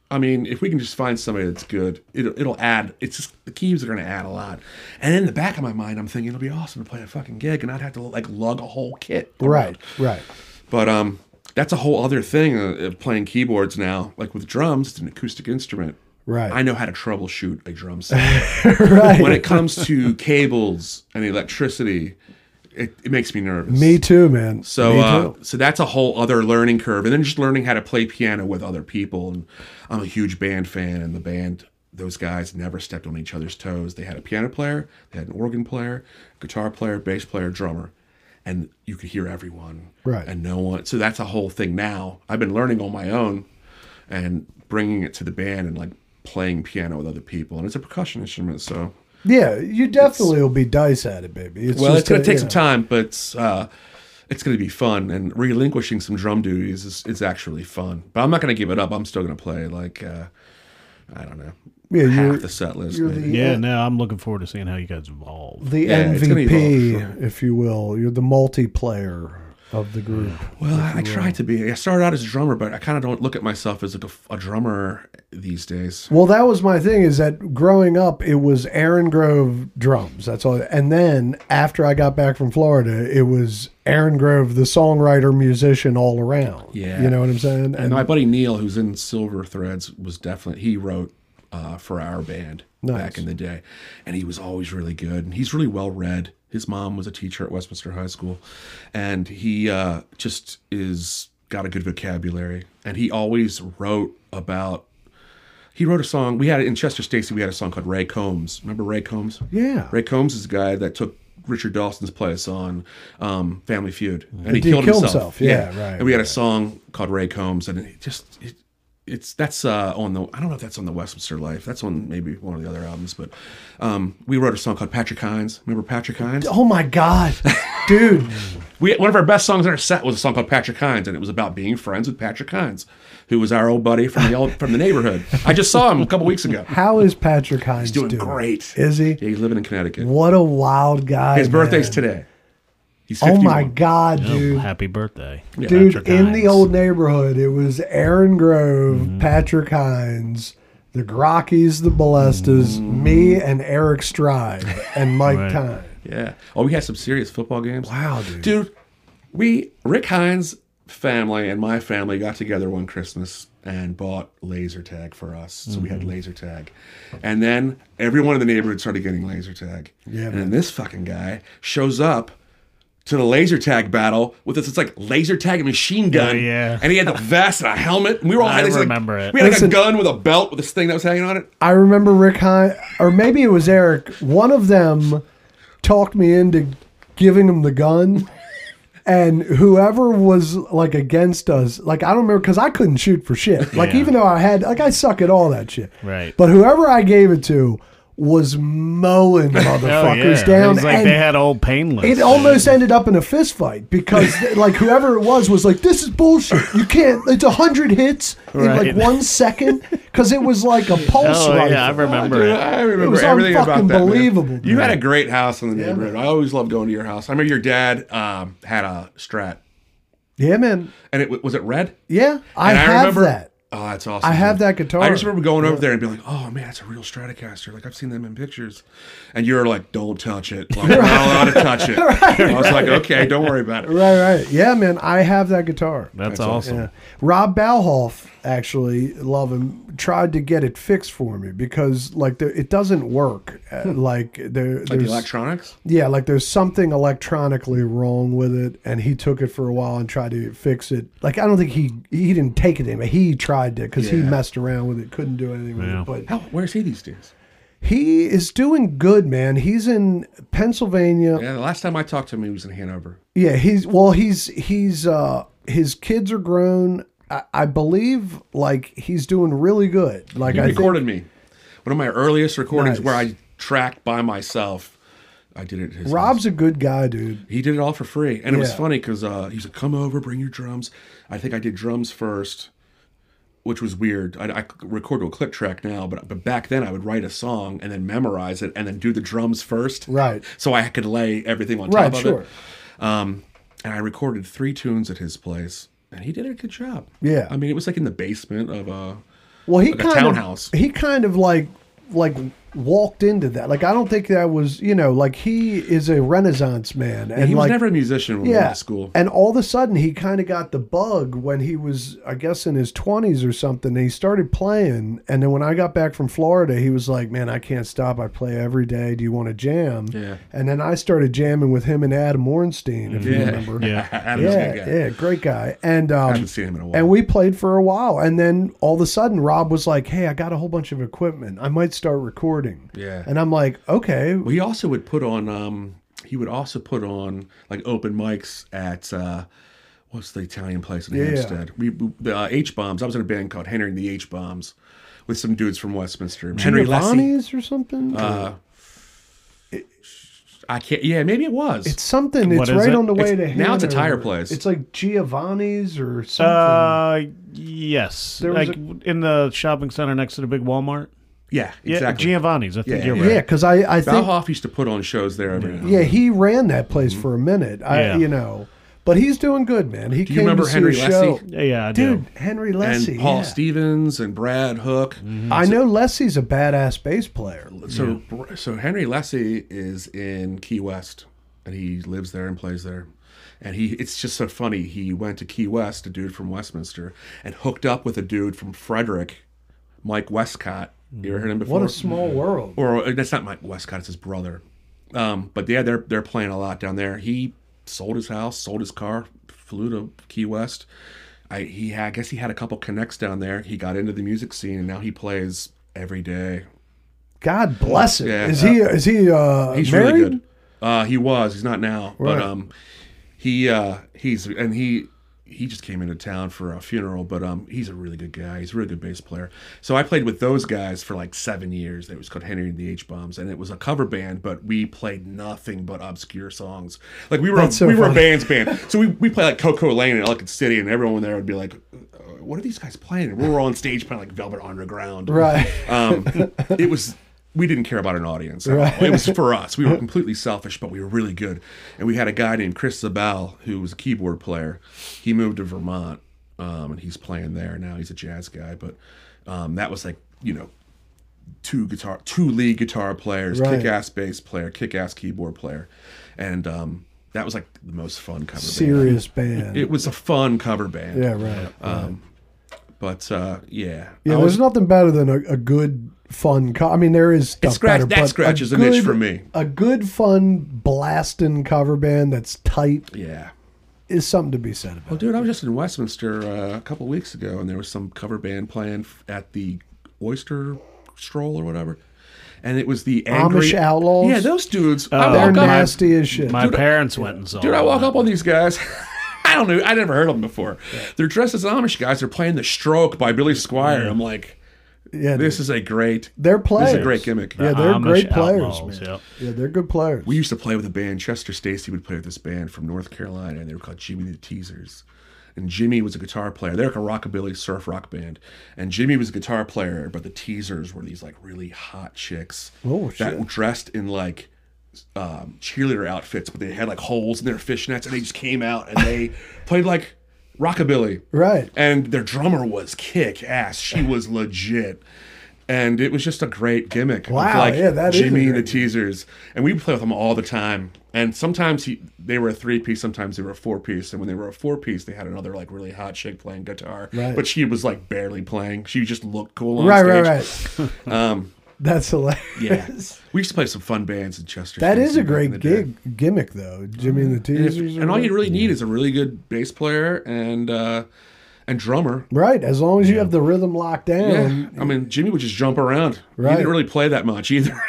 I mean, if we can just find somebody that's good, it'll, it'll add. It's just the keys are going to add a lot. And in the back of my mind, I'm thinking it'll be awesome to play a fucking gig and not have to like lug a whole kit. Right, right. But um, that's a whole other thing. Uh, playing keyboards now, like with drums, it's an acoustic instrument. Right. I know how to troubleshoot a drum set. Right. When it comes to cables and electricity, it, it makes me nervous. Me too, man. So, Me uh, too. so that's a whole other learning curve, and then just learning how to play piano with other people. And I'm a huge band fan, and the band, those guys never stepped on each other's toes. They had a piano player, they had an organ player, guitar player, bass player, drummer, and you could hear everyone, Right. And no one. So that's a whole thing now. I've been learning on my own, and bringing it to the band, and like playing piano with other people, and it's a percussion instrument, so. Yeah, you definitely will be dice at it, baby. It's Well, just it's going a- to take you some know. time, but it's, uh, it's going to be fun. And relinquishing some drum duties is, is actually fun. But I'm not going to give it up. I'm still going to play, like, uh, I don't know, Yeah, you're- half the set list. you're maybe. the- Yeah, no, I'm looking forward to seeing how you guys evolve. The Yeah, it's gonna M V P, evolve, sure. if you will. You're the multiplayer of the group. Well, I, I try to be. I started out as a drummer, but I kind of don't look at myself as like a, a drummer these days. Well, that was my thing. Is that growing up, it was Aaron Grove drums. That's all. And then after I got back from Florida, it was Aaron Grove, the songwriter, musician, all around. Yeah. you know what I'm saying. And my buddy Neil, who's in Silver Threads, was definitely, he wrote uh, for our band Nice. back in the day. And he was always really good. And he's really well read. His mom was a teacher at Westminster High School. And he uh, just is got a good vocabulary. And he always wrote about, he wrote a song. We had in Chester Stacey, we had a song called Ray Combs. Remember Ray Combs? Yeah. Ray Combs is the guy that took Richard Dawson's place on um, Family Feud, and he Did he killed kill himself. himself? Yeah, right, And we had a right. song called Ray Combs, and it just it, it's that's uh, on the I don't know if that's on the Westminster Life. That's on maybe one of the other albums, but um, we wrote a song called Patrick Hines. Remember Patrick Hines? Oh my God, dude. We one of our best songs in our set was a song called Patrick Hines, and it was about being friends with Patrick Hines, who was our old buddy from the old, from the neighborhood. I just saw him a couple weeks ago. How is Patrick Hines He's doing great. Is he? Yeah, he's living in Connecticut. What a wild guy. His birthday's man. today. He's Oh my fifty-one. God, Oh, dude. happy birthday. Dude, Patrick in Hines. the old neighborhood, it was Aaron Grove, Mm-hmm. Patrick Hines, the Grockies, the Balestas, Mm-hmm. me, and Eric Stride, and Mike Right. Tyne. Yeah. Oh, we had some serious football games. Wow, dude. Dude, we, Rick Hines' family and my family got together one Christmas and bought laser tag for us. So we had Mm-hmm. laser tag. And then everyone in the neighborhood started getting laser tag. Yeah, and man. then this fucking guy shows up to the laser tag battle with this, it's like laser tag machine gun. Oh, yeah. And he had the vest and a helmet. And we were all I had this, like- remember it. We had like Listen- a gun with a belt with this thing that was hanging on it. I remember Rick Hines, or maybe it was Eric. One of them talked me into giving him the gun. And whoever was like against us, like I don't remember because I couldn't shoot for shit. Like Yeah. even though I had, like I suck at all that shit. Right. But whoever I gave it to was mowing Oh, motherfuckers yeah. down. It was like and they had old painless. it almost ended up in a fist fight because like whoever it was was like, this is bullshit. You can't. It's a hundred hits in Right. like one second because it was like a pulse Oh, rifle. yeah, I remember Dude, it. I remember was everything about unfucking that. man. believable, You dude. had a great house in the Yeah, neighborhood. man. I always loved going to your house. I remember your dad um, had a Strat, Yeah, man. and it was it red. Yeah, I And have remember, that. Oh, that's awesome. I have dude. that guitar. I just remember going over there and being like, "Oh man, that's a real Stratocaster. Like I've seen them in pictures." And you're like, "Don't touch it. Like, we're not allowed to touch it." I was like, "Okay, don't worry about it." Right, right. Yeah, man. I have that guitar. That's, That's awesome. Yeah. Rob Balhoff, actually, love him, tried to get it fixed for me because like the, it doesn't work. Uh, like there, Like the there's electronics. yeah, like there's something electronically wrong with it, and he took it for a while and tried to fix it. Like I don't think he he didn't take it in, but he tried to because he Yeah. messed around with it, couldn't do anything with Yeah. it. But How? Where's he these days? he is doing good, man. He's in Pennsylvania. Yeah, the last time I talked to him, he was in Hanover. Yeah, he's well. He's he's uh his kids are grown. I, I believe like he's doing really good. Like He I think, recorded me. One of my earliest recordings Nice. where I tracked by myself. I did it. At his Rob's house. a good guy, dude. He did it all for free, and it was Yeah. funny because uh, he said, "Come over, bring your drums." I think I did drums first, which was weird. I, I record to a click track now, but but back then I would write a song and then memorize it and then do the drums first, Right. So I could lay everything on top Right, of sure. it. Um, and I recorded three tunes at his place, and he did a good job. Yeah. I mean, it was like in the basement of a Well, he like a kind townhouse. of he kind of like like walked into that. Like I don't think that was, you know, like he is a Renaissance man, and he was like, never a musician when we yeah, went to school. and all of a sudden he kind of got the bug when he was, I guess, in his twenties or something. And he started playing, and then when I got back from Florida, he was like, "Man, I can't stop. I play every day. Do you want to jam?" Yeah. And then I started jamming with him and Adam Ornstein, if you Yeah. remember. Yeah. Adam's a Yeah, good guy. yeah, great guy. And I um, haven't seen him in a while. and we played for a while, and then all of a sudden, Rob was like, "Hey, I got a whole bunch of equipment. I might start recording." Yeah. And I'm like, "Okay." Well, he also would put on. Um, he would also put on like open mics at uh, what's the Italian place in Yeah. Hampstead? We the uh, H Bombs. I was in a band called Henry and the H Bombs with some dudes from Westminster. Henry Lessie. Giovanni's or something. Uh, I can't. Yeah, maybe it was. it's something. What It's is right it? on the way It's- to now it's a Hanover. tire place. It's like Giovanni's or something. Uh, yes. There was Like in the shopping center next to the big Walmart. yeah, Yeah, exactly. Giovanni's. I think Yeah, you're yeah. right. yeah, because I I think Bauhoff used to put on shows there every now. yeah he ran that place for a minute. I Yeah. you know, but he's doing good, man. He Do you came remember to see Henry a show. Lessie? Yeah, yeah, I do. Dude, Henry and Lessie, Paul yeah. Stevens and Brad Hook. I know Lessie's a badass bass player. So, so Henry Lessie is in Key West, and he lives there and plays there. And he, it's just so funny. He went to Key West, a dude from Westminster, and hooked up with a dude from Frederick, Mike Westcott. You ever heard him before? What a small world. Or uh, that's not Mike Westcott; it's his brother. Um, but yeah, they're they're playing a lot down there. He sold his house, sold his car, flew to Key West. I he had, I guess he had a couple connects down there. He got into the music scene, and now he plays every day. God bless him. Yeah. Is he is he uh He's married? really good. Uh, he was. He's not now. Right. But um, he uh, he's and he he just came into town for a funeral. But um, he's a really good guy. He's a really good bass player. So I played with those guys for like seven years. It was called Henry and the H Bombs, and it was a cover band. But we played nothing but obscure songs. Like we were That's so we were a funny. band's band. So we we play like Coco Lane in Ellicott City, and everyone there would be like, uh, "What are these guys playing?" And we were on stage playing like Velvet Underground. Right. Um, it was. We didn't care about an audience. at all. Right. It was for us. We were completely selfish, but we were really good. And we had a guy named Chris Zabal, who was a keyboard player. He moved to Vermont, um, and he's playing there now. He's a jazz guy, but um, that was like, you know, two guitar, two lead guitar players, Right. kick-ass bass player, kick-ass keyboard player, and um, that was like the most fun cover band. Serious band. It was a fun cover band. yeah, right. Um, but uh, yeah, yeah, I there's was- nothing better than a, a good fun. Co- I mean, there is stuff scratch- better, that but scratches a an itch good- for me. A good, fun, blasting cover band that's tight yeah. is something to be said about. Well, dude, I was just in Westminster uh, a couple of weeks ago, and there was some cover band playing f- at the Oyster Stroll or whatever, and it was the angry Amish Outlaws? Yeah, those dudes. Oh, I They're walk up, nasty as shit. My Dude, parents went and saw. dude. I walk them. up on these guys. I don't know. I never heard of them before. They're dressed as Amish guys. They're playing "The Stroke" by Billy Squier. I'm like, yeah, this dude. is a great. they're This players. is a great gimmick. Yeah, they're Amish great players, Outlaws, man. yep. Yeah, they're good players. We used to play with a band. Chester Stacy would play with this band from North Carolina, and they were called Jimmy the Teasers. And Jimmy was a guitar player. They're like a rockabilly surf rock band. And Jimmy was a guitar player, but the Teasers were these like really hot chicks Oh, that shit. were dressed in like um, cheerleader outfits, but they had like holes in their fishnets, and they just came out and they played like rockabilly. Right. And their drummer was kick ass. She was legit. And it was just a great gimmick. of, Wow, like yeah, that is a Jimmy and the great Teasers. And we would play with them all the time. And sometimes he, they were a three piece, sometimes they were a four piece. And when they were a four piece, they had another like really hot chick playing guitar. Right. But she was like barely playing. She just looked cool on Right, stage. right, right. Um, That's hilarious. yeah. We used to play some fun bands in Chester. That is Stacey a back in great the day. gig gimmick, though. Jimmy and the And, if- Teasers. and all you really need is a really good bass player and uh, and drummer. right, as long as you have the rhythm locked Yeah, down. I mean, Jimmy would just jump around. Right. He didn't really play that much either.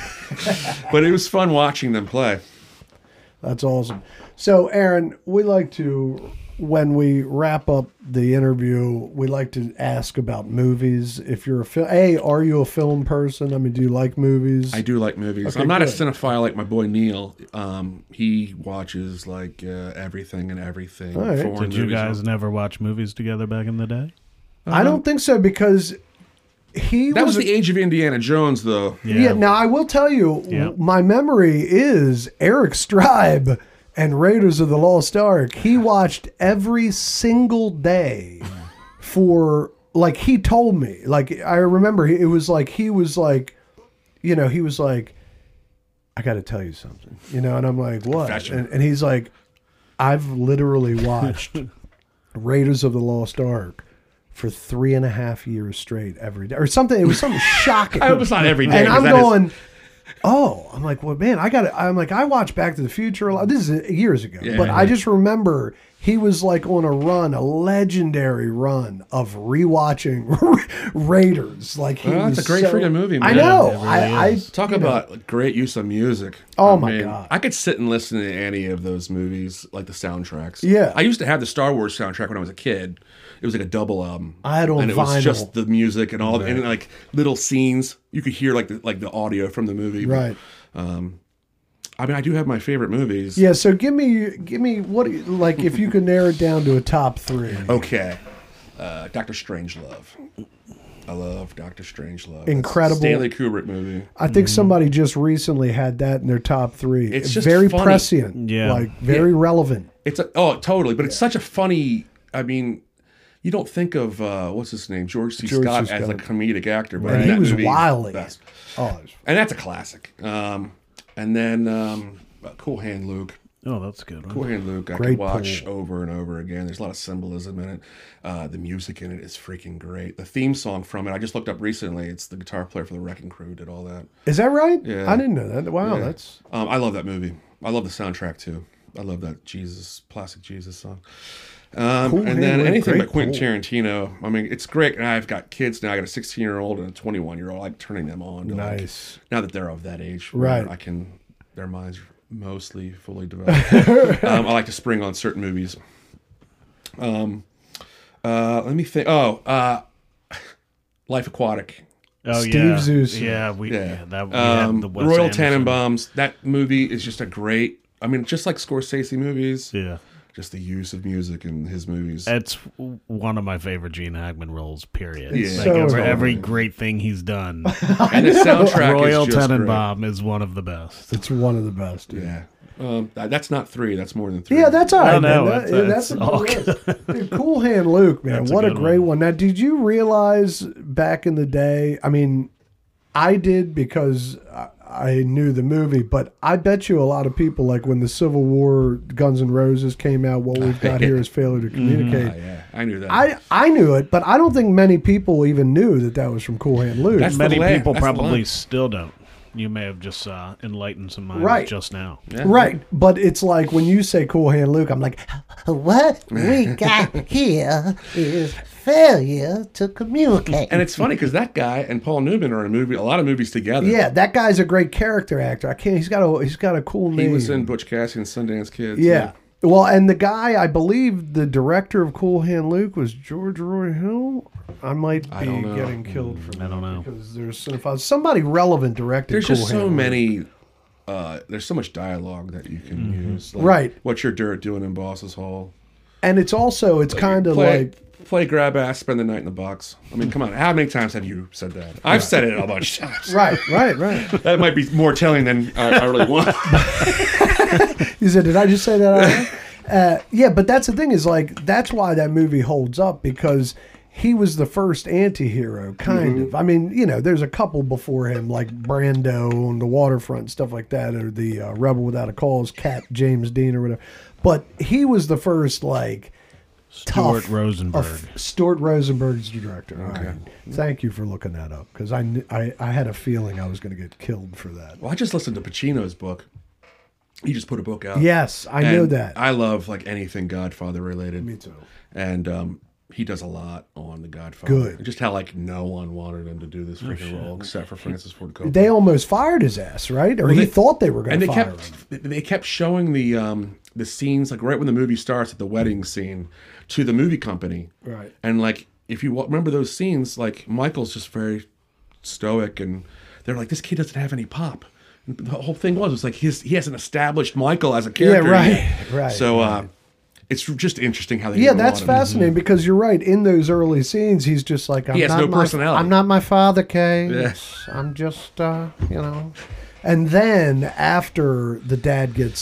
But it was fun watching them play. That's awesome. So, Aaron, we like to, when we wrap up the interview, we like to ask about movies. If you're a film, A, are you a film person? I mean, do you like movies? I do like movies. Okay, I'm not good. a cinephile like my boy Neil. Um, he watches like uh, everything and everything. All right. foreign Did you movies. guys never watch movies together back in the day? I don't think so because he That was. was the age of Indiana Jones, though. yeah. Now I will tell you, Yeah. my memory is Eric Stribe and Raiders of the Lost Ark. He watched every single day for like he told me, like I remember it was like he was like, you know, he was like, I got to tell you something, you know, and I'm like, what? And, and he's like, I've literally watched Raiders of the Lost Ark for three and a half years straight every day, or something. It was something shocking. I hope it's not every day. And I'm that going. Is... Oh, I'm like, well, man, I got to, I'm like, I watched Back to the Future a lot. This is years ago, Yeah, but yeah. I just remember he was like on a run, a legendary run of rewatching Raiders. Like he Well, was that's a great so, freaking movie, man. I know. It really I, I is. Talk you know, about great use of music. Oh, I my mean, God. I could sit and listen to any of those movies, like the soundtracks. Yeah. I used to have the Star Wars soundtrack when I was a kid. It was like a double album. I had on and it vinyl. was just the music and all, and like little scenes. You could hear like the like the audio from the movie. Right. Um, I mean, I do have my favorite movies. Yeah. So give me, give me what, like, if you could narrow it down to a top three. Okay. Uh, Doctor Strangelove. I love Doctor Strangelove. Incredible. It's a Stanley Kubrick movie. I think somebody just recently had that in their top three. It's just very funny. prescient. Yeah. Like very relevant. It's a, oh totally, but it's such a funny. I mean, you don't think of uh, what's his name, George C. George C. Scott, as Scott. a comedic actor, but And in he that was movie, he's wily. the best. Oh, it was- And that's a classic. Um, and then um, uh, Cool Hand Luke. Oh, that's a good. One. Cool Hand Luke. I Great could watch pull. over and over again. There's a lot of symbolism in it. Uh, the music in it is freaking great. The theme song from it, I just looked up recently. It's the guitar player for the Wrecking Crew did all that. Is that right? Yeah. I didn't know that. Wow, Yeah. that's Um, I love that movie. I love the soundtrack too. I love that Jesus, classic Jesus song. Um, Cool and Hand then Luke, anything great by Quentin pull. Tarantino. I mean, it's great. And I've got kids now. I got a sixteen-year-old and a twenty-one-year-old. I like turning them on. To like, nice. now that they're of that age, where Right. I can. Their minds are mostly fully developed. um, I like to spring on certain movies. Um, uh, let me think. Oh, uh, Life Aquatic. Oh Steve yeah, Zissou. yeah, we yeah, Yeah, that we um, had the Wes Royal Anderson. Tenenbaums. That movie is just a great. I mean, just like Scorsese movies, Yeah, just the use of music in his movies. it's one of my favorite Gene Hackman roles. Period. It's Like so every, good. every great thing he's done, And the soundtrack Royal is just great. Tenenbaum is one of the best. It's one of the best. Dude. Yeah, um, that- that's not three. That's more than three. Yeah, that's all right. no, man. it's- That- it's that's a all good list. Dude, Cool Hand Luke, man. That's a What a good great one. one. Now, did you realize back in the day? I mean, I did because I, I knew the movie, but I bet you a lot of people, like when the Civil War Guns N' Roses came out, what we've got here is failure to communicate. Ah, yeah, I knew that. I, I knew it, but I don't think many people even knew that that was from Cool Hand Luke. That's- Many the la- people that's the probably line. still don't. You may have just uh, enlightened some minds Right. just now. Yeah. Right, but it's like when you say Cool Hand Luke, I'm like, what we got here is failure to communicate. And it's funny because that guy and Paul Newman are in a movie, a lot of movies together. Yeah, that guy's a great character actor. I can't. He's got a. He's got a cool name. he was in Butch Cassidy and Sundance Kid. Yeah. Well, and the guy, I believe, the director of Cool Hand Luke was George Roy Hill. I might be I don't know. getting killed for I don't know. because there's cinephiles. Somebody relevant directed. There's Cool just so Hand Luke. many. Uh, there's so much dialogue that you can use. Like, Right. What's your dirt doing in Boss's Hall? and it's also it's kind of play, like play grab ass, spend the night in the box. I mean, come on. How many times have you said that? I've said it a bunch of times. right, right, right. That might be more telling than I, I really want. You said, did I just say that? out loud? uh, yeah, but that's the thing is like that's why that movie holds up because he was the first anti-hero, kind of. I mean, you know, there's a couple before him like Brando on the waterfront and stuff like that, or the uh, Rebel Without a Cause, Cat James Dean or whatever. But he was the first like Stuart tough. Rosenberg. Uh, Stuart Rosenberg's the director. Okay. Right. Thank you for looking that up because I, kn- I I had a feeling I was going to get killed for that. Well, I just listened to Pacino's book. He just put a book out. Yes, I And know that. I love like anything Godfather related. Me too. And um, he does a lot on the Godfather. Good. Just how like no one wanted him to do this freaking role except for Francis Ford Coppola. They almost fired his ass, right? Or he they- thought they were going and to they fire kept him. they kept showing the um the scenes like right when the movie starts at the wedding scene to the movie company. Right. And like if you wa- remember those scenes, like Michael's just very stoic, and they're like, this kid doesn't have any pop. And the whole thing was, was like his he hasn't established Michael as a character. right, yet. right, So right. uh, it's just interesting how they Yeah, do a that's lot of- fascinating because you're right. In those early scenes, he's just like, I'm He has not no my, personality. I'm not my father, Kay. Yeah. I'm just, uh, you know. And then after the dad gets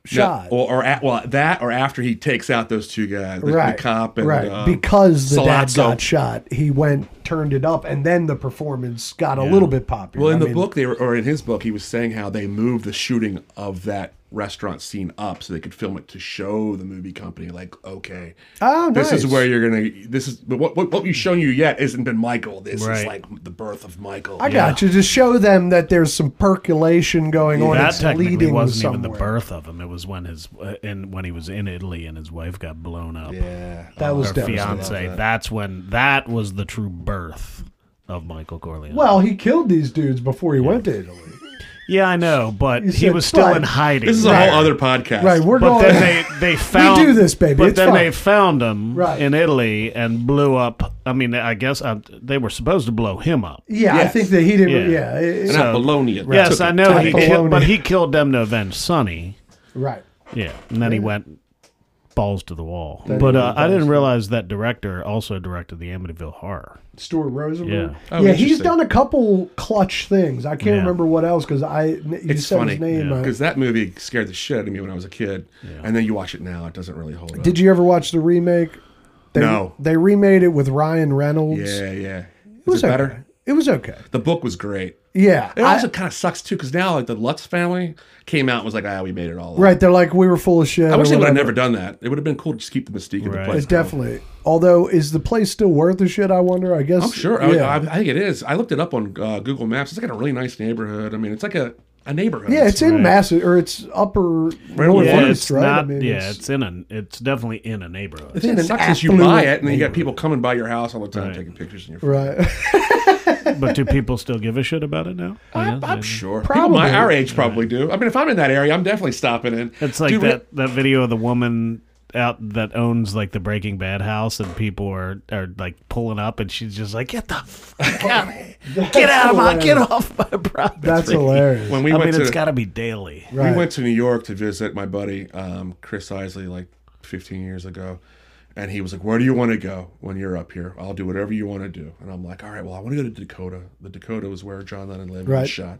shot. or, or at, well, that or after he takes out those two guys, the, right. the cop and right. um, because the dad Sollozzo. got shot, he went, turned it up, and then the performance got a little bit popular. Well, in I the mean, book, they were, or in his book, he was saying how they moved the shooting of that restaurant scene up so they could film it to show the movie company, like, okay, oh, this nice. is where you're gonna. This is but what what, what we've shown you yet isn't been Michael. This Right. is like the birth of Michael. I got you to show them that there's some percolation going on. That It's technically leading wasn't somewhere. even the birth of him. It was when his uh, in when he was in Italy and his wife got blown up. Yeah, That was Her devastating. fiance. That's when that was the true birth of Michael Corleone. Well, he killed these dudes before he went to Italy. yeah, I know, but You he said, was still but- in hiding. This is a Right. whole other podcast. Right, we're But going. then they, they found do this, baby. But It's then fine. they found him Right. in Italy and blew up. I mean, I guess uh, they were supposed to blow him up. yeah, I Yes. think that he didn't. Yeah. Yeah, it- and it- not Bologna. Yes, took I it. know he Apollonia. killed, but he killed them to avenge Sonny. right. Yeah, and then he went balls to the wall. Then but he uh, went I balls didn't to- realize that director also directed the Amityville Horror. Stuart Rosenberg. Yeah. Oh, yeah, he's interesting. done a couple clutch things. I can't Yeah. remember what else because I you It's said funny his name. uh, because that movie scared the shit out of me when I was a kid, and then you watch it now, it doesn't really hold up. Did you ever watch the remake? They, No. They remade it with Ryan Reynolds. Yeah, yeah. it Is was it okay. better? It was okay. The book was great. Yeah, It I- also kind of sucks too because now like the Lutz family came out and was like, ah, we made it all up. right. They're like we were full of shit. I wish or they would have whatever. never done that. It would have been cool to just keep the mystique of the Right. place. It's definitely. Although, is the place still worth the shit? I wonder. I guess. I'm sure. I, Yeah. I, I think it is. I looked it up on uh, Google Maps. It's like a really nice neighborhood. I mean, it's like a, a neighborhood. yeah, it's in Right. Mass or it's upper Right northeast, on yeah, the it's right? not. I mean, yeah, it's, in a. It's definitely in a neighborhood. The thing in that an sucks is you affluent buy it and then you got neighborhood. people coming by your house all the time Right. taking pictures in your phone. right. But do people still give a shit about it now? I'm, Yeah, I'm they- sure. Probably. People my our age probably do. I mean, if I'm in that area, I'm definitely stopping in. It's like Dude, that, that video of the woman out that owns like the Breaking Bad house, and people are are like pulling up, and she's just like, "Get the fuck out! Get out of my! Get off my property!" That's hilarious. When we I went mean, to it's got to be daily. Right. we went to New York to visit my buddy um, Chris Isley like fifteen years ago, and he was like, "Where do you want to go when you're up here? I'll do whatever you want to do." And I'm like, "All right, well, I want to go to Dakota. The Dakota was where John Lennon lived and Right. was shot.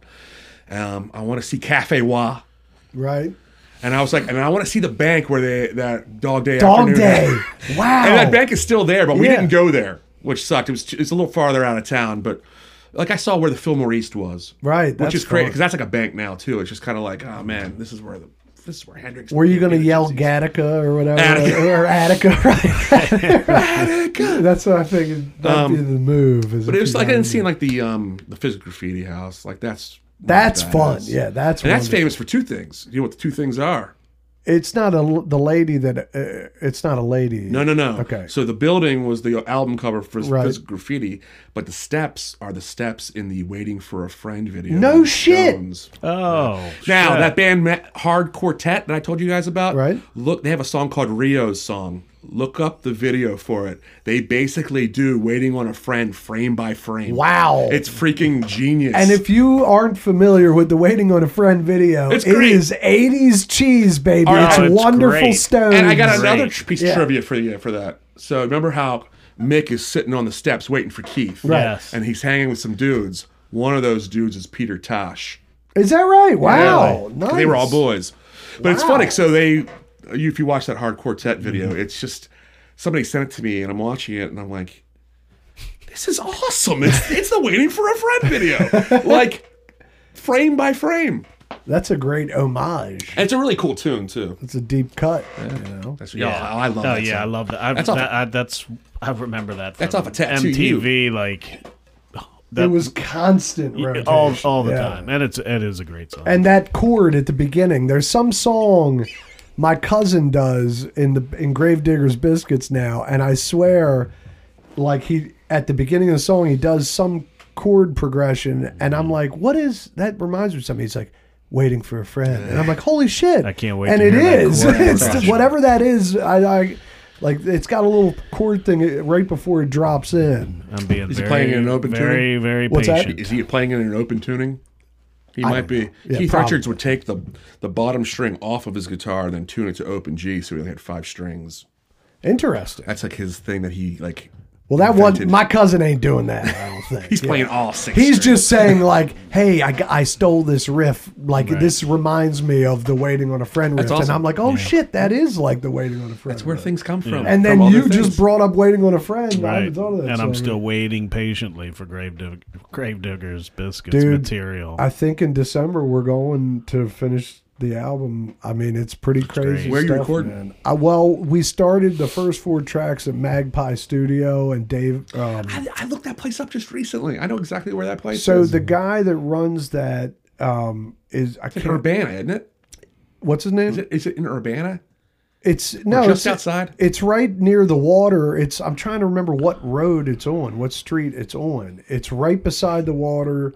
Um, I want to see Cafe Wa." Right. And I was like, and I want to see the bank where they that Dog Day Dog afternoon. Day. Wow. And that bank is still there, but we Yeah. didn't go there, which sucked. It was it's a little farther out of town, but like I saw where the Fillmore East was, Right, which that's is great fun. because that's like a bank now too. It's just kind of like, oh man, this is where the this is where Hendrix. Were you going to yell Gattaca or whatever? Attica. Or Attica, right? Attica. That's what I figured. That'd be the move. is But if it was you like I wanted didn't to- see like the um the physical graffiti house. Like that's That's badass. fun. Yeah, that's And that's wonderful. famous for two things. You know what the two things are? It's not a the lady that uh, it's not a lady. No, no, no. Okay. So the building was the album cover for Right. Physical Graffiti, but the steps are the steps in the "Waiting for a Friend" video. No with shit. Jones. Oh, Now shit. that band Ma- Hard Quartet that I told you guys about, Right. Look, they have a song called Rio's Song. Look up the video for it. They basically do "Waiting on a Friend" frame by frame. Wow. It's freaking genius. And if you aren't familiar with the "Waiting on a Friend" video, It's it great. is eighties cheese, baby. Oh, it's it's wonderful great. stones. And I got Great. another tr- piece Yeah. of trivia for you for that. So remember how Mick is sitting on the steps waiting for Keith, Right. Yes. and he's hanging with some dudes. One of those dudes is Peter Tosh. Is that right? Wow. Yeah. Nice. They were all boys. But it's Wow. funny. So they, you, if you watch that Hard Quartet video, Mm-hmm. it's just somebody sent it to me, and I'm watching it, and I'm like, "This is awesome! It's it's the Waiting for a Friend video, like frame by frame." That's a great homage. And it's a really cool tune too. It's a deep cut. You know. That's, yeah, I love Oh that. yeah, song. I love that. I, That's that's, off- that, I, that's I remember that. From That's off a Tattoo M T V, like that, It was constant rotation. all all the Yeah. time, and it's it is a great song. And that chord at the beginning, there's some song my cousin does in the in Gravedigger's Biscuits now, and I swear, like he at the beginning of the song, he does some chord progression, and I'm like, what is that? Reminds me of something. He's like, "Waiting for a Friend," and I'm like, holy shit! I can't wait And to it hear that is. chord It's progression. whatever that is. I, I like. It's got a little chord thing right before it drops in. I'm being Is he very, playing in an open very, tuning? very What's that? patient. Is he playing in an open tuning? He I might don't be. know. Yeah, Keith probably. Richards would take the the bottom string off of his guitar and then tune it to open G, so he only had five strings. Interesting. That's like his thing that he like Well, that one, invented. my cousin ain't doing that. I don't think He's Yeah. playing all six. He's strings. just saying like, "Hey, I, got- I stole this riff. Like Right. this reminds me of the Waiting on a Friend riff." That's awesome. And I'm like, "Oh shit, that is like the Waiting on a Friend." That's where riff." things come from. And then from other you just things. brought up Waiting on a Friend. I Right. haven't thought of that. And I'm song. still waiting patiently for Grave Gravedigger's Biscuits Dude, material. I think in December we're going to finish the album. I mean, it's pretty crazy. great. Where you stuff, recording? man. I, well, we started the first four tracks at Magpie Studio, and Dave. Um, I, I looked that place up just recently. I know exactly where that place so is. the guy that runs that um, is I It's in can't. Urbana, isn't it? What's his name? Is it is it in Urbana? It's no, just it's, outside? It's right near the water. It's I'm trying to remember what road it's on, what street it's on. It's right beside the water.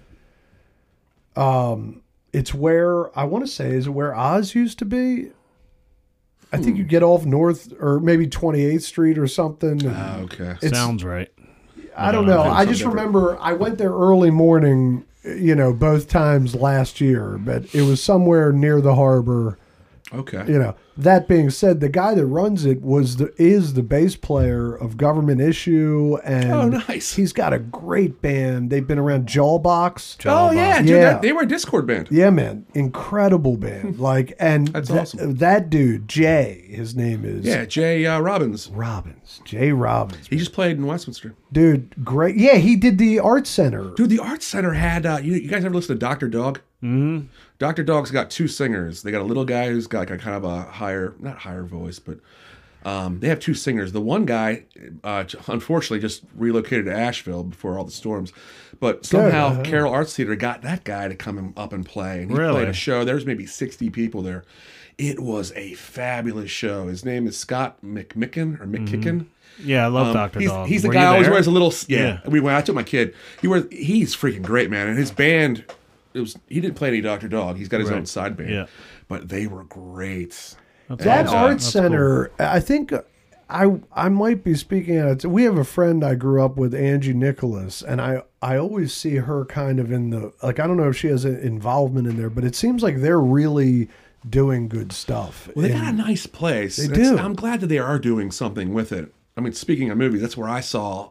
Um, it's where I want to say is it where Oz used to be. I think you get off North or maybe twenty-eighth Street or something. and Ah, okay. it's- Sounds right. I don't no, know. no, I it's just something remember I went there early morning, you know, both times last year, but it was somewhere near the harbor. Okay. You know, that being said, the guy that runs it was the is the bass player of Government Issue, and Oh, nice. he's got a great band. They've been around Jawbox. Oh yeah, dude, Yeah. that- they were a Discord band. Yeah, man, incredible band. Like, and That's that, awesome. that dude, Jay, his name is Yeah, Jay uh, Robbins. Robbins, Jay Robbins, He just played in Westminster. dude, great. Yeah, he did the art center. Dude, the Arts Center had. Uh, you, you guys ever listen to Doctor Dog? Mm-hmm. Doctor Dog's got two singers. They got a little guy who's got like a kind of a higher, not higher voice, but um, they have two singers. The one guy, uh, unfortunately, just relocated to Asheville before all the storms. But somehow uh-huh. Carroll Arts Theater got that guy to come in- up and play. And he Really? played a show. There's maybe sixty people there. It was a fabulous show. His name is Scott McMicken or McKicken. Yeah, I love Um, Doctor he's, Dog. he's the Were guy you who always there? wears a little. Yeah, Yeah. we went. I took my kid. He wears. He's freaking great, man. And his band. It was. He didn't play any Doctor Dog. He's got his Right. own side band. Yeah. But they were great. That's That awesome. art That's center, I think I I might be speaking out. We have a friend I grew up with, Angie Nicholas, and I I always see her kind of in the like. I don't know if she has an involvement in there, but it seems like they're really doing good stuff. Well, they And- got a nice place. They It's- do. I'm glad that they are doing something with it. I mean, speaking of movies, that's where I saw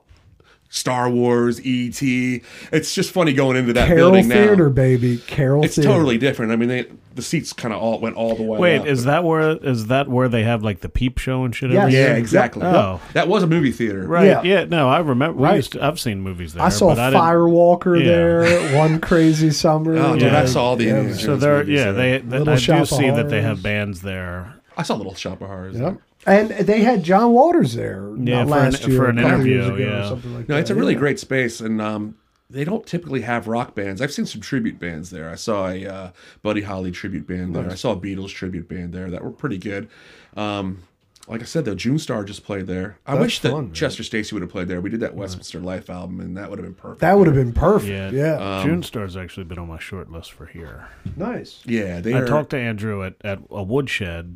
Star Wars, E T. It's just funny going into that Carol building now. Theater, baby. Carol It's Theater. totally different. I mean, they, the seats kind of all went all the way. Wait, up. is that where is that where they have like the peep show and shit? Yes. Every Yeah, year? exactly. Oh. That was a movie theater. Right. Yeah. Yeah. No, I remember. We Right. used to, I've seen movies there. I saw but I didn't- Firewalker Yeah. there one crazy summer. Oh, dude, Yeah. I saw all the Yeah. Indiana So Jones they're movies yeah there. they, they Little I Shop do of see that they Horrors. have bands there. I saw Little Shop of Horrors. Yep. And they had John Waters there Yeah, not for an- last year, for an a couple years interview, ago or yeah. something like No, that. it's a really Yeah. great space, and um, they don't typically have rock bands. I've seen some tribute bands there. I saw a uh, Buddy Holly tribute band there. I saw a Beatles tribute band there that were pretty good. Um, like I said, though, June Star just played there. I That's wish that fun, man. Chester Stacey would have played there. We did that Westminster Life album, and that would have been perfect. That would have been perfect. Yeah. Yeah. Um, June Star's actually been on my short list for here. Nice. yeah, they I are. talked to Andrew at, at a woodshed.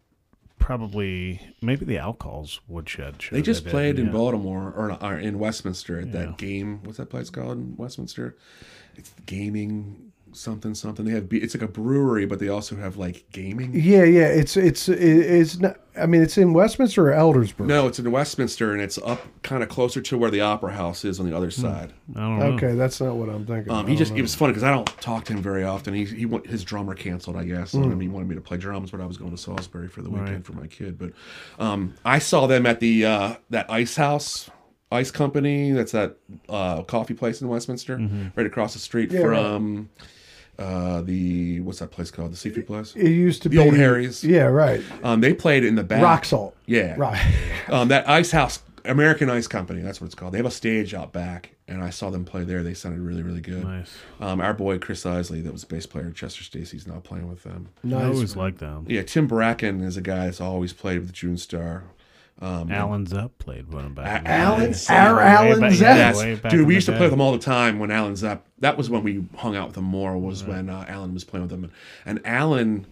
Probably maybe the Alcohol's woodshed show. They just did, played in yeah. Baltimore or, or in Westminster at Yeah. that game. What's that place called in Westminster? It's gaming something something. They have be- it's like a brewery, but they also have like gaming. Yeah, yeah. It's it's it- it's not. I mean, it's in Westminster or Eldersburg. No, it's in Westminster, and it's up kind of closer to where the Opera House is on the other side. I don't know. Okay, that's not what I'm thinking. Um, I he don't just know. it was funny because I don't talk to him very often. He he wa- his drummer canceled, I guess. Mm. And he wanted me to play drums, but I was going to Salisbury for the weekend Right. for my kid. But um, I saw them at the uh, that Ice House. Ice Company, that's that uh, coffee place in Westminster, right across the street Yeah, from uh, the what's that place called? The seafood place. It used to The be old Harry's. Yeah, right. Um, they played in the back. Rock Salt. Yeah, Right. um, that Ice House, American Ice Company, that's what it's called. They have a stage out back, and I saw them play there. They sounded really, really good. Nice. Um, our boy Chris Isley, that was bass player at Chester Stacey's, now playing with them. I Nice. always liked them. Yeah, Tim Bracken is a guy that's always played with June Star. Um, Alan Zepp played one back. in the Alan- day. our Way Alan back- Zepp? Yes, way back dude, in we the used to day. play with him all the time when Alan Zepp. That was when we hung out with him more. Was when uh, Alan was playing with them, and, and Alan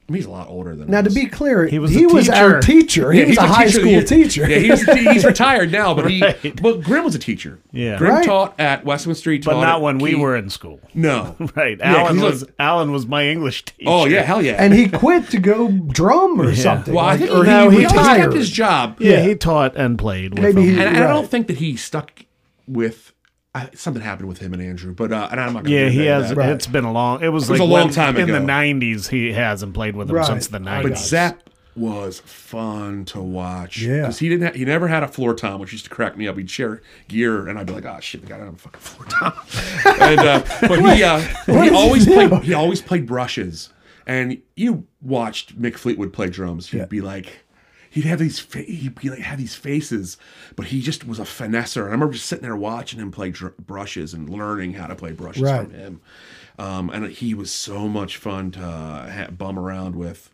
I mean, he's a lot older than Now, us. to be clear, He he was was, a our teacher. teacher. He Yeah, was he's a high teacher of the school year. teacher. Yeah, he's, he's retired now, but he. Right. But Grimm was a teacher. Yeah. Grimm Right. taught at Westminster. He But taught not at when we Key- were in school. No. Right. Yeah, 'cause Alan he's was like- Alan was my English teacher. Oh yeah, hell yeah. And he quit to go drum or something. well, I like- think or no, he he, he retired. kept his job. Yeah, Yeah. he taught and played with Maybe him. he- And, and I Right. don't think that he stuck with. I, something happened with him and Andrew, but uh, and I'm not. Gonna Yeah, get he into has. that. Right. It's been a long. It was, It was like a long when- time in ago. the nineties. He hasn't played with him Right. since the But nineties. But Zapp was fun to watch. Yeah. because he didn't. Ha- he never had a floor tom, which used to crack me up. He'd share gear, and I'd be like, "Oh shit, the guy doesn't have a fucking floor tom." and uh, but he uh, What he does always he do? played. He always played brushes, and you watched Mick Fleetwood play drums. He'd Yeah. be like. He'd have these, fa- he'd be like, have these faces, but he just was a finesser. And I remember just sitting there watching him play dr- brushes and learning how to play brushes Right. from him. Um, and he was so much fun to uh, ha- bum around with.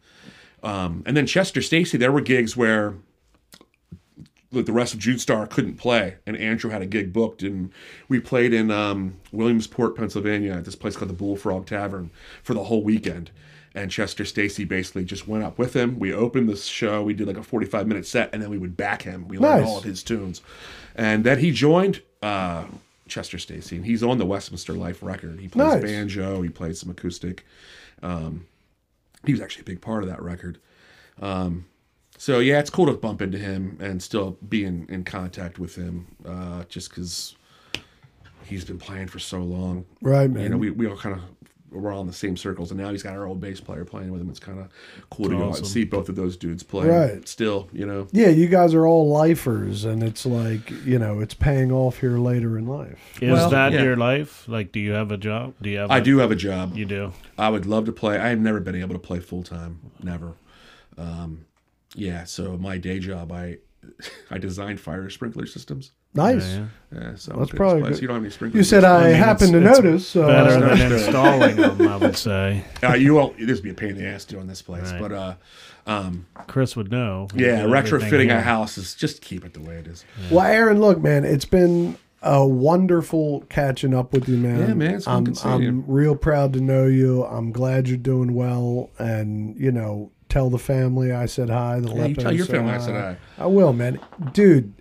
Um, and then Chester Stacey, there were gigs where like, the rest of June Star couldn't play, and Andrew had a gig booked, and we played in um, Williamsport, Pennsylvania, at this place called the Bullfrog Tavern for the whole weekend. And Chester Stacey basically just went up with him. We opened the show. We did like a forty-five minute set, and then we would back him. We learned Nice. all of his tunes. And then he joined uh, Chester Stacey, and he's on the Westminster Life record. He plays Nice. banjo. He plays some acoustic. Um, he was actually a big part of that record. Um, so, yeah, it's cool to bump into him and still be in, in contact with him uh, just because he's been playing for so long. Right, man. You know, we, we all kind of we're all in the same circles, and now he's got our old bass player playing with him. It's kind of cool to go out and awesome. see both of those dudes play. Right. Still, you know. Yeah, you guys are all lifers, and it's like, you know, it's paying off here later in life. Is Well, that yeah. your life? Like, do you have a job? Do you have? I a- do have a job. You do. I would love to play. I have never been able to play full time. Never. Um, yeah. So my day job, I I designed fire sprinkler systems. Nice. Yeah, Yeah, so That's it's probably place. good. You don't have any sprinklers. You said I, I mean, happened to it's- it's notice. So Better uh, than installing them, I would say. Uh, you won't. This would be a pain in the ass doing this place, Right. but uh, um, Chris would know. We yeah, do everything retrofitting here. a house is just keep it the way it is. well, Aaron, look, man, it's been a wonderful catching up with you, man. Yeah, man, it's been I'm, good seeing I'm you. real proud to know you. I'm glad you're doing well, and you know, tell the family I said hi. The Yeah, you Lepos tell your said family I said hi. I will, man. Dude,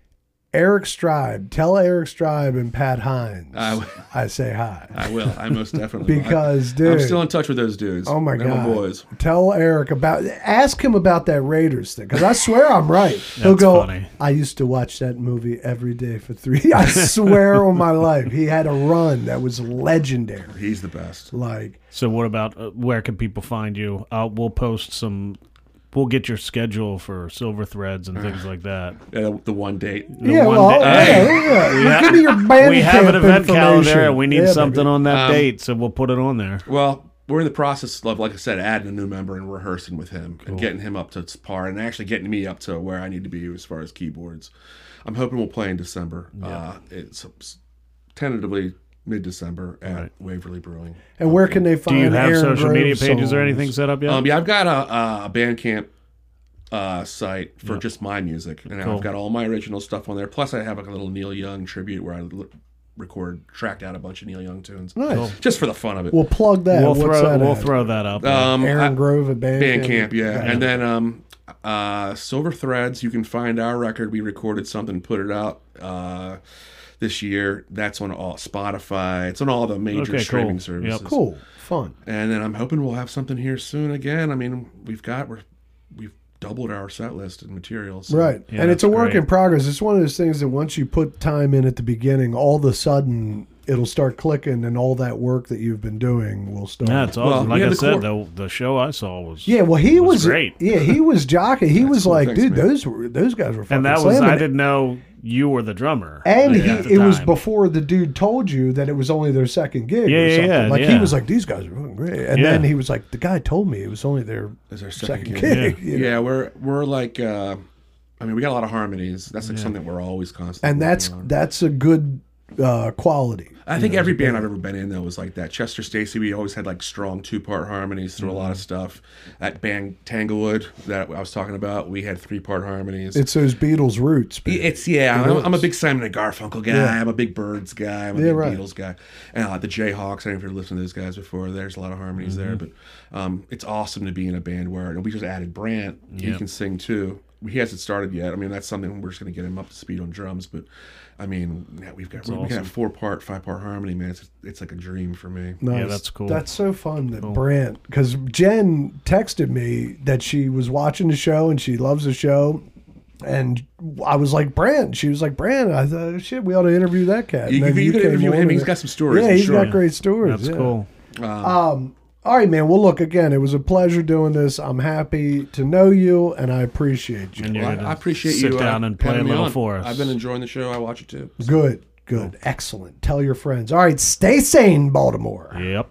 Eric Stribe, tell Eric Stribe and Pat Hines I w- I say hi. I will. I most definitely will. Because, I, dude, I'm still in touch with those dudes. oh my They're God. boys. Tell Eric about, ask him about that Raiders thing, because I swear I'm right. He'll That's go, funny. I used to watch that movie every day for three. I swear on my life. He had a run that was legendary. He's the best. Like, So, what about uh, where can people find you? Uh, we'll post some. We'll get your schedule for Silver Threads and things like that. Uh, the one date. The yeah, one well, day- yeah, Hey, yeah, we yeah. ha- Give me your band we have an camp event calendar, information. and we need Yeah, something baby. on that Um, date, so we'll put it on there. Well, we're in the process of, like I said, adding a new member and rehearsing with him and getting him up to par and actually getting me up to where I need to be as far as keyboards. I'm hoping we'll play in December. Uh, it's tentatively mid-December at Right. Waverly Brewing. And where can they Do find you have Aaron social Grove media pages or songs? anything set up yet? Um, yeah, I've got a, a Bandcamp uh, site for just my music, and Cool. I've got all my original stuff on there. Plus, I have like a little Neil Young tribute where I l- record, tracked out a bunch of Neil Young tunes, Nice. just for the fun of it. We'll plug that. we'll What's throw that we'll at? throw that up. um, Aaron I- Grove at Bandcamp. Bandcamp, yeah. Right. And then um, uh, Silver Threads, you can find our record. We recorded something, put it out uh, this year. That's on all Spotify. It's on all the major Okay, streaming cool. services. Yep. Cool. Fun. And then I'm hoping we'll have something here soon again. I mean, we've got we're we've doubled our set list and materials. so- Right. Yeah, and it's a that's work great. in progress. It's one of those things that once you put time in at the beginning, all of a sudden it'll start clicking and all that work that you've been doing will start. yeah, it's Well, awesome. we like had I the said, core- the the show I saw was Yeah, well, he was was, great. Yeah, he was jockey. He was cool. like, Thanks, dude, man. those were those guys were fucking and that was slamming I it. didn't know you were the drummer. And at he, the it was time. before the dude told you that it was only their second gig Yeah, or yeah, something. yeah, like he yeah. was like, these guys are fucking great. And Yeah. then he was like, the guy told me it was only their Is our second, second, gig. gig. you know? Yeah, we're we're like uh, I mean, we got a lot of harmonies. That's like something we're always constantly And that's working on. that's a good uh, quality. I think every band I've ever been in though was like that. Chester Stacey, we always had like strong two part harmonies through mm-hmm. a lot of stuff. That band Tanglewood that I was talking about, we had three part harmonies. It's those Beatles roots. Man. It's yeah. I'm, I'm a big Simon and Garfunkel guy. Yeah. I'm a big Birds guy. I'm a yeah, big right. Beatles guy. And uh, the Jayhawks. I don't know if you've listened to those guys before. There's a lot of harmonies mm-hmm. there, but um, it's awesome to be in a band where and we just added Brant. Yep. He can sing too. He hasn't started yet. I mean, that's something we're just going to get him up to speed on drums, but. I mean, yeah, we've got we awesome. have four part, five part harmony, man. It's it's like a dream for me. Nice. Yeah, that's cool. That's so fun that cool. Brant, because Jen texted me that she was watching the show and she loves the show, and I was like, Brant. She was like, Brant. I thought, shit, we ought to interview that cat. You, you, you could interview him. He's got some stories. Yeah, he's sure. got great stories. That's yeah. cool. Um, um All right, man. Well, look, again, it was a pleasure doing this. I'm happy to know you, and I appreciate you. Well, I, I appreciate sit you. Sit down uh, and play a little on. for us. I've been enjoying the show. I watch it too. So. Good, good. Cool. Excellent. Tell your friends. All right, stay sane, Baltimore. Yep.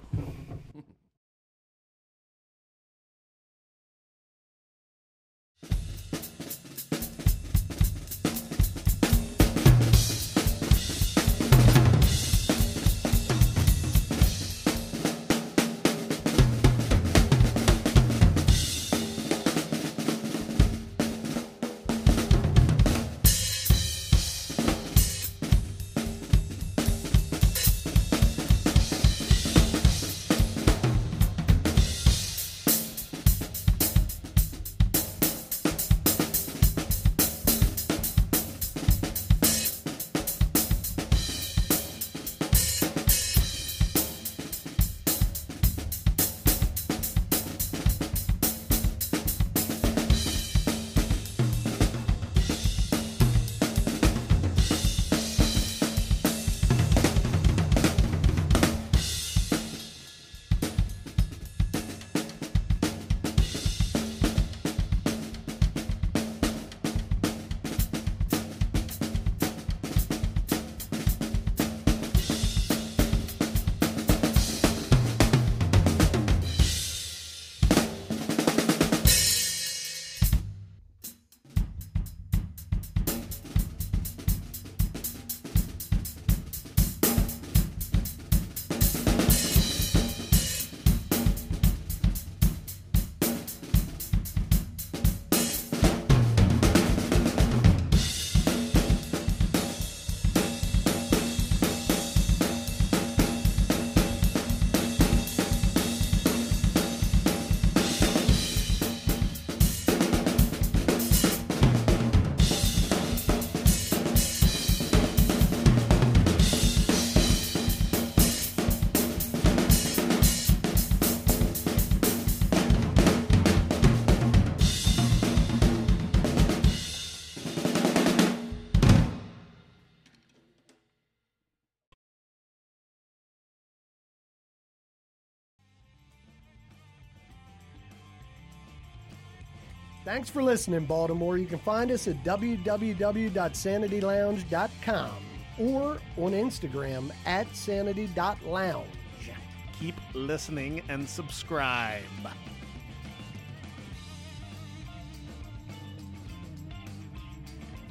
Thanks for listening, Baltimore. You can find us at w w w dot sanity lounge dot com or on Instagram at sanity dot lounge. Keep listening and subscribe.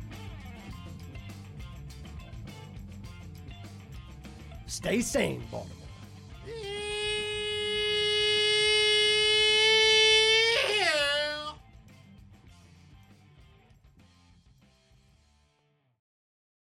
Stay sane, Baltimore.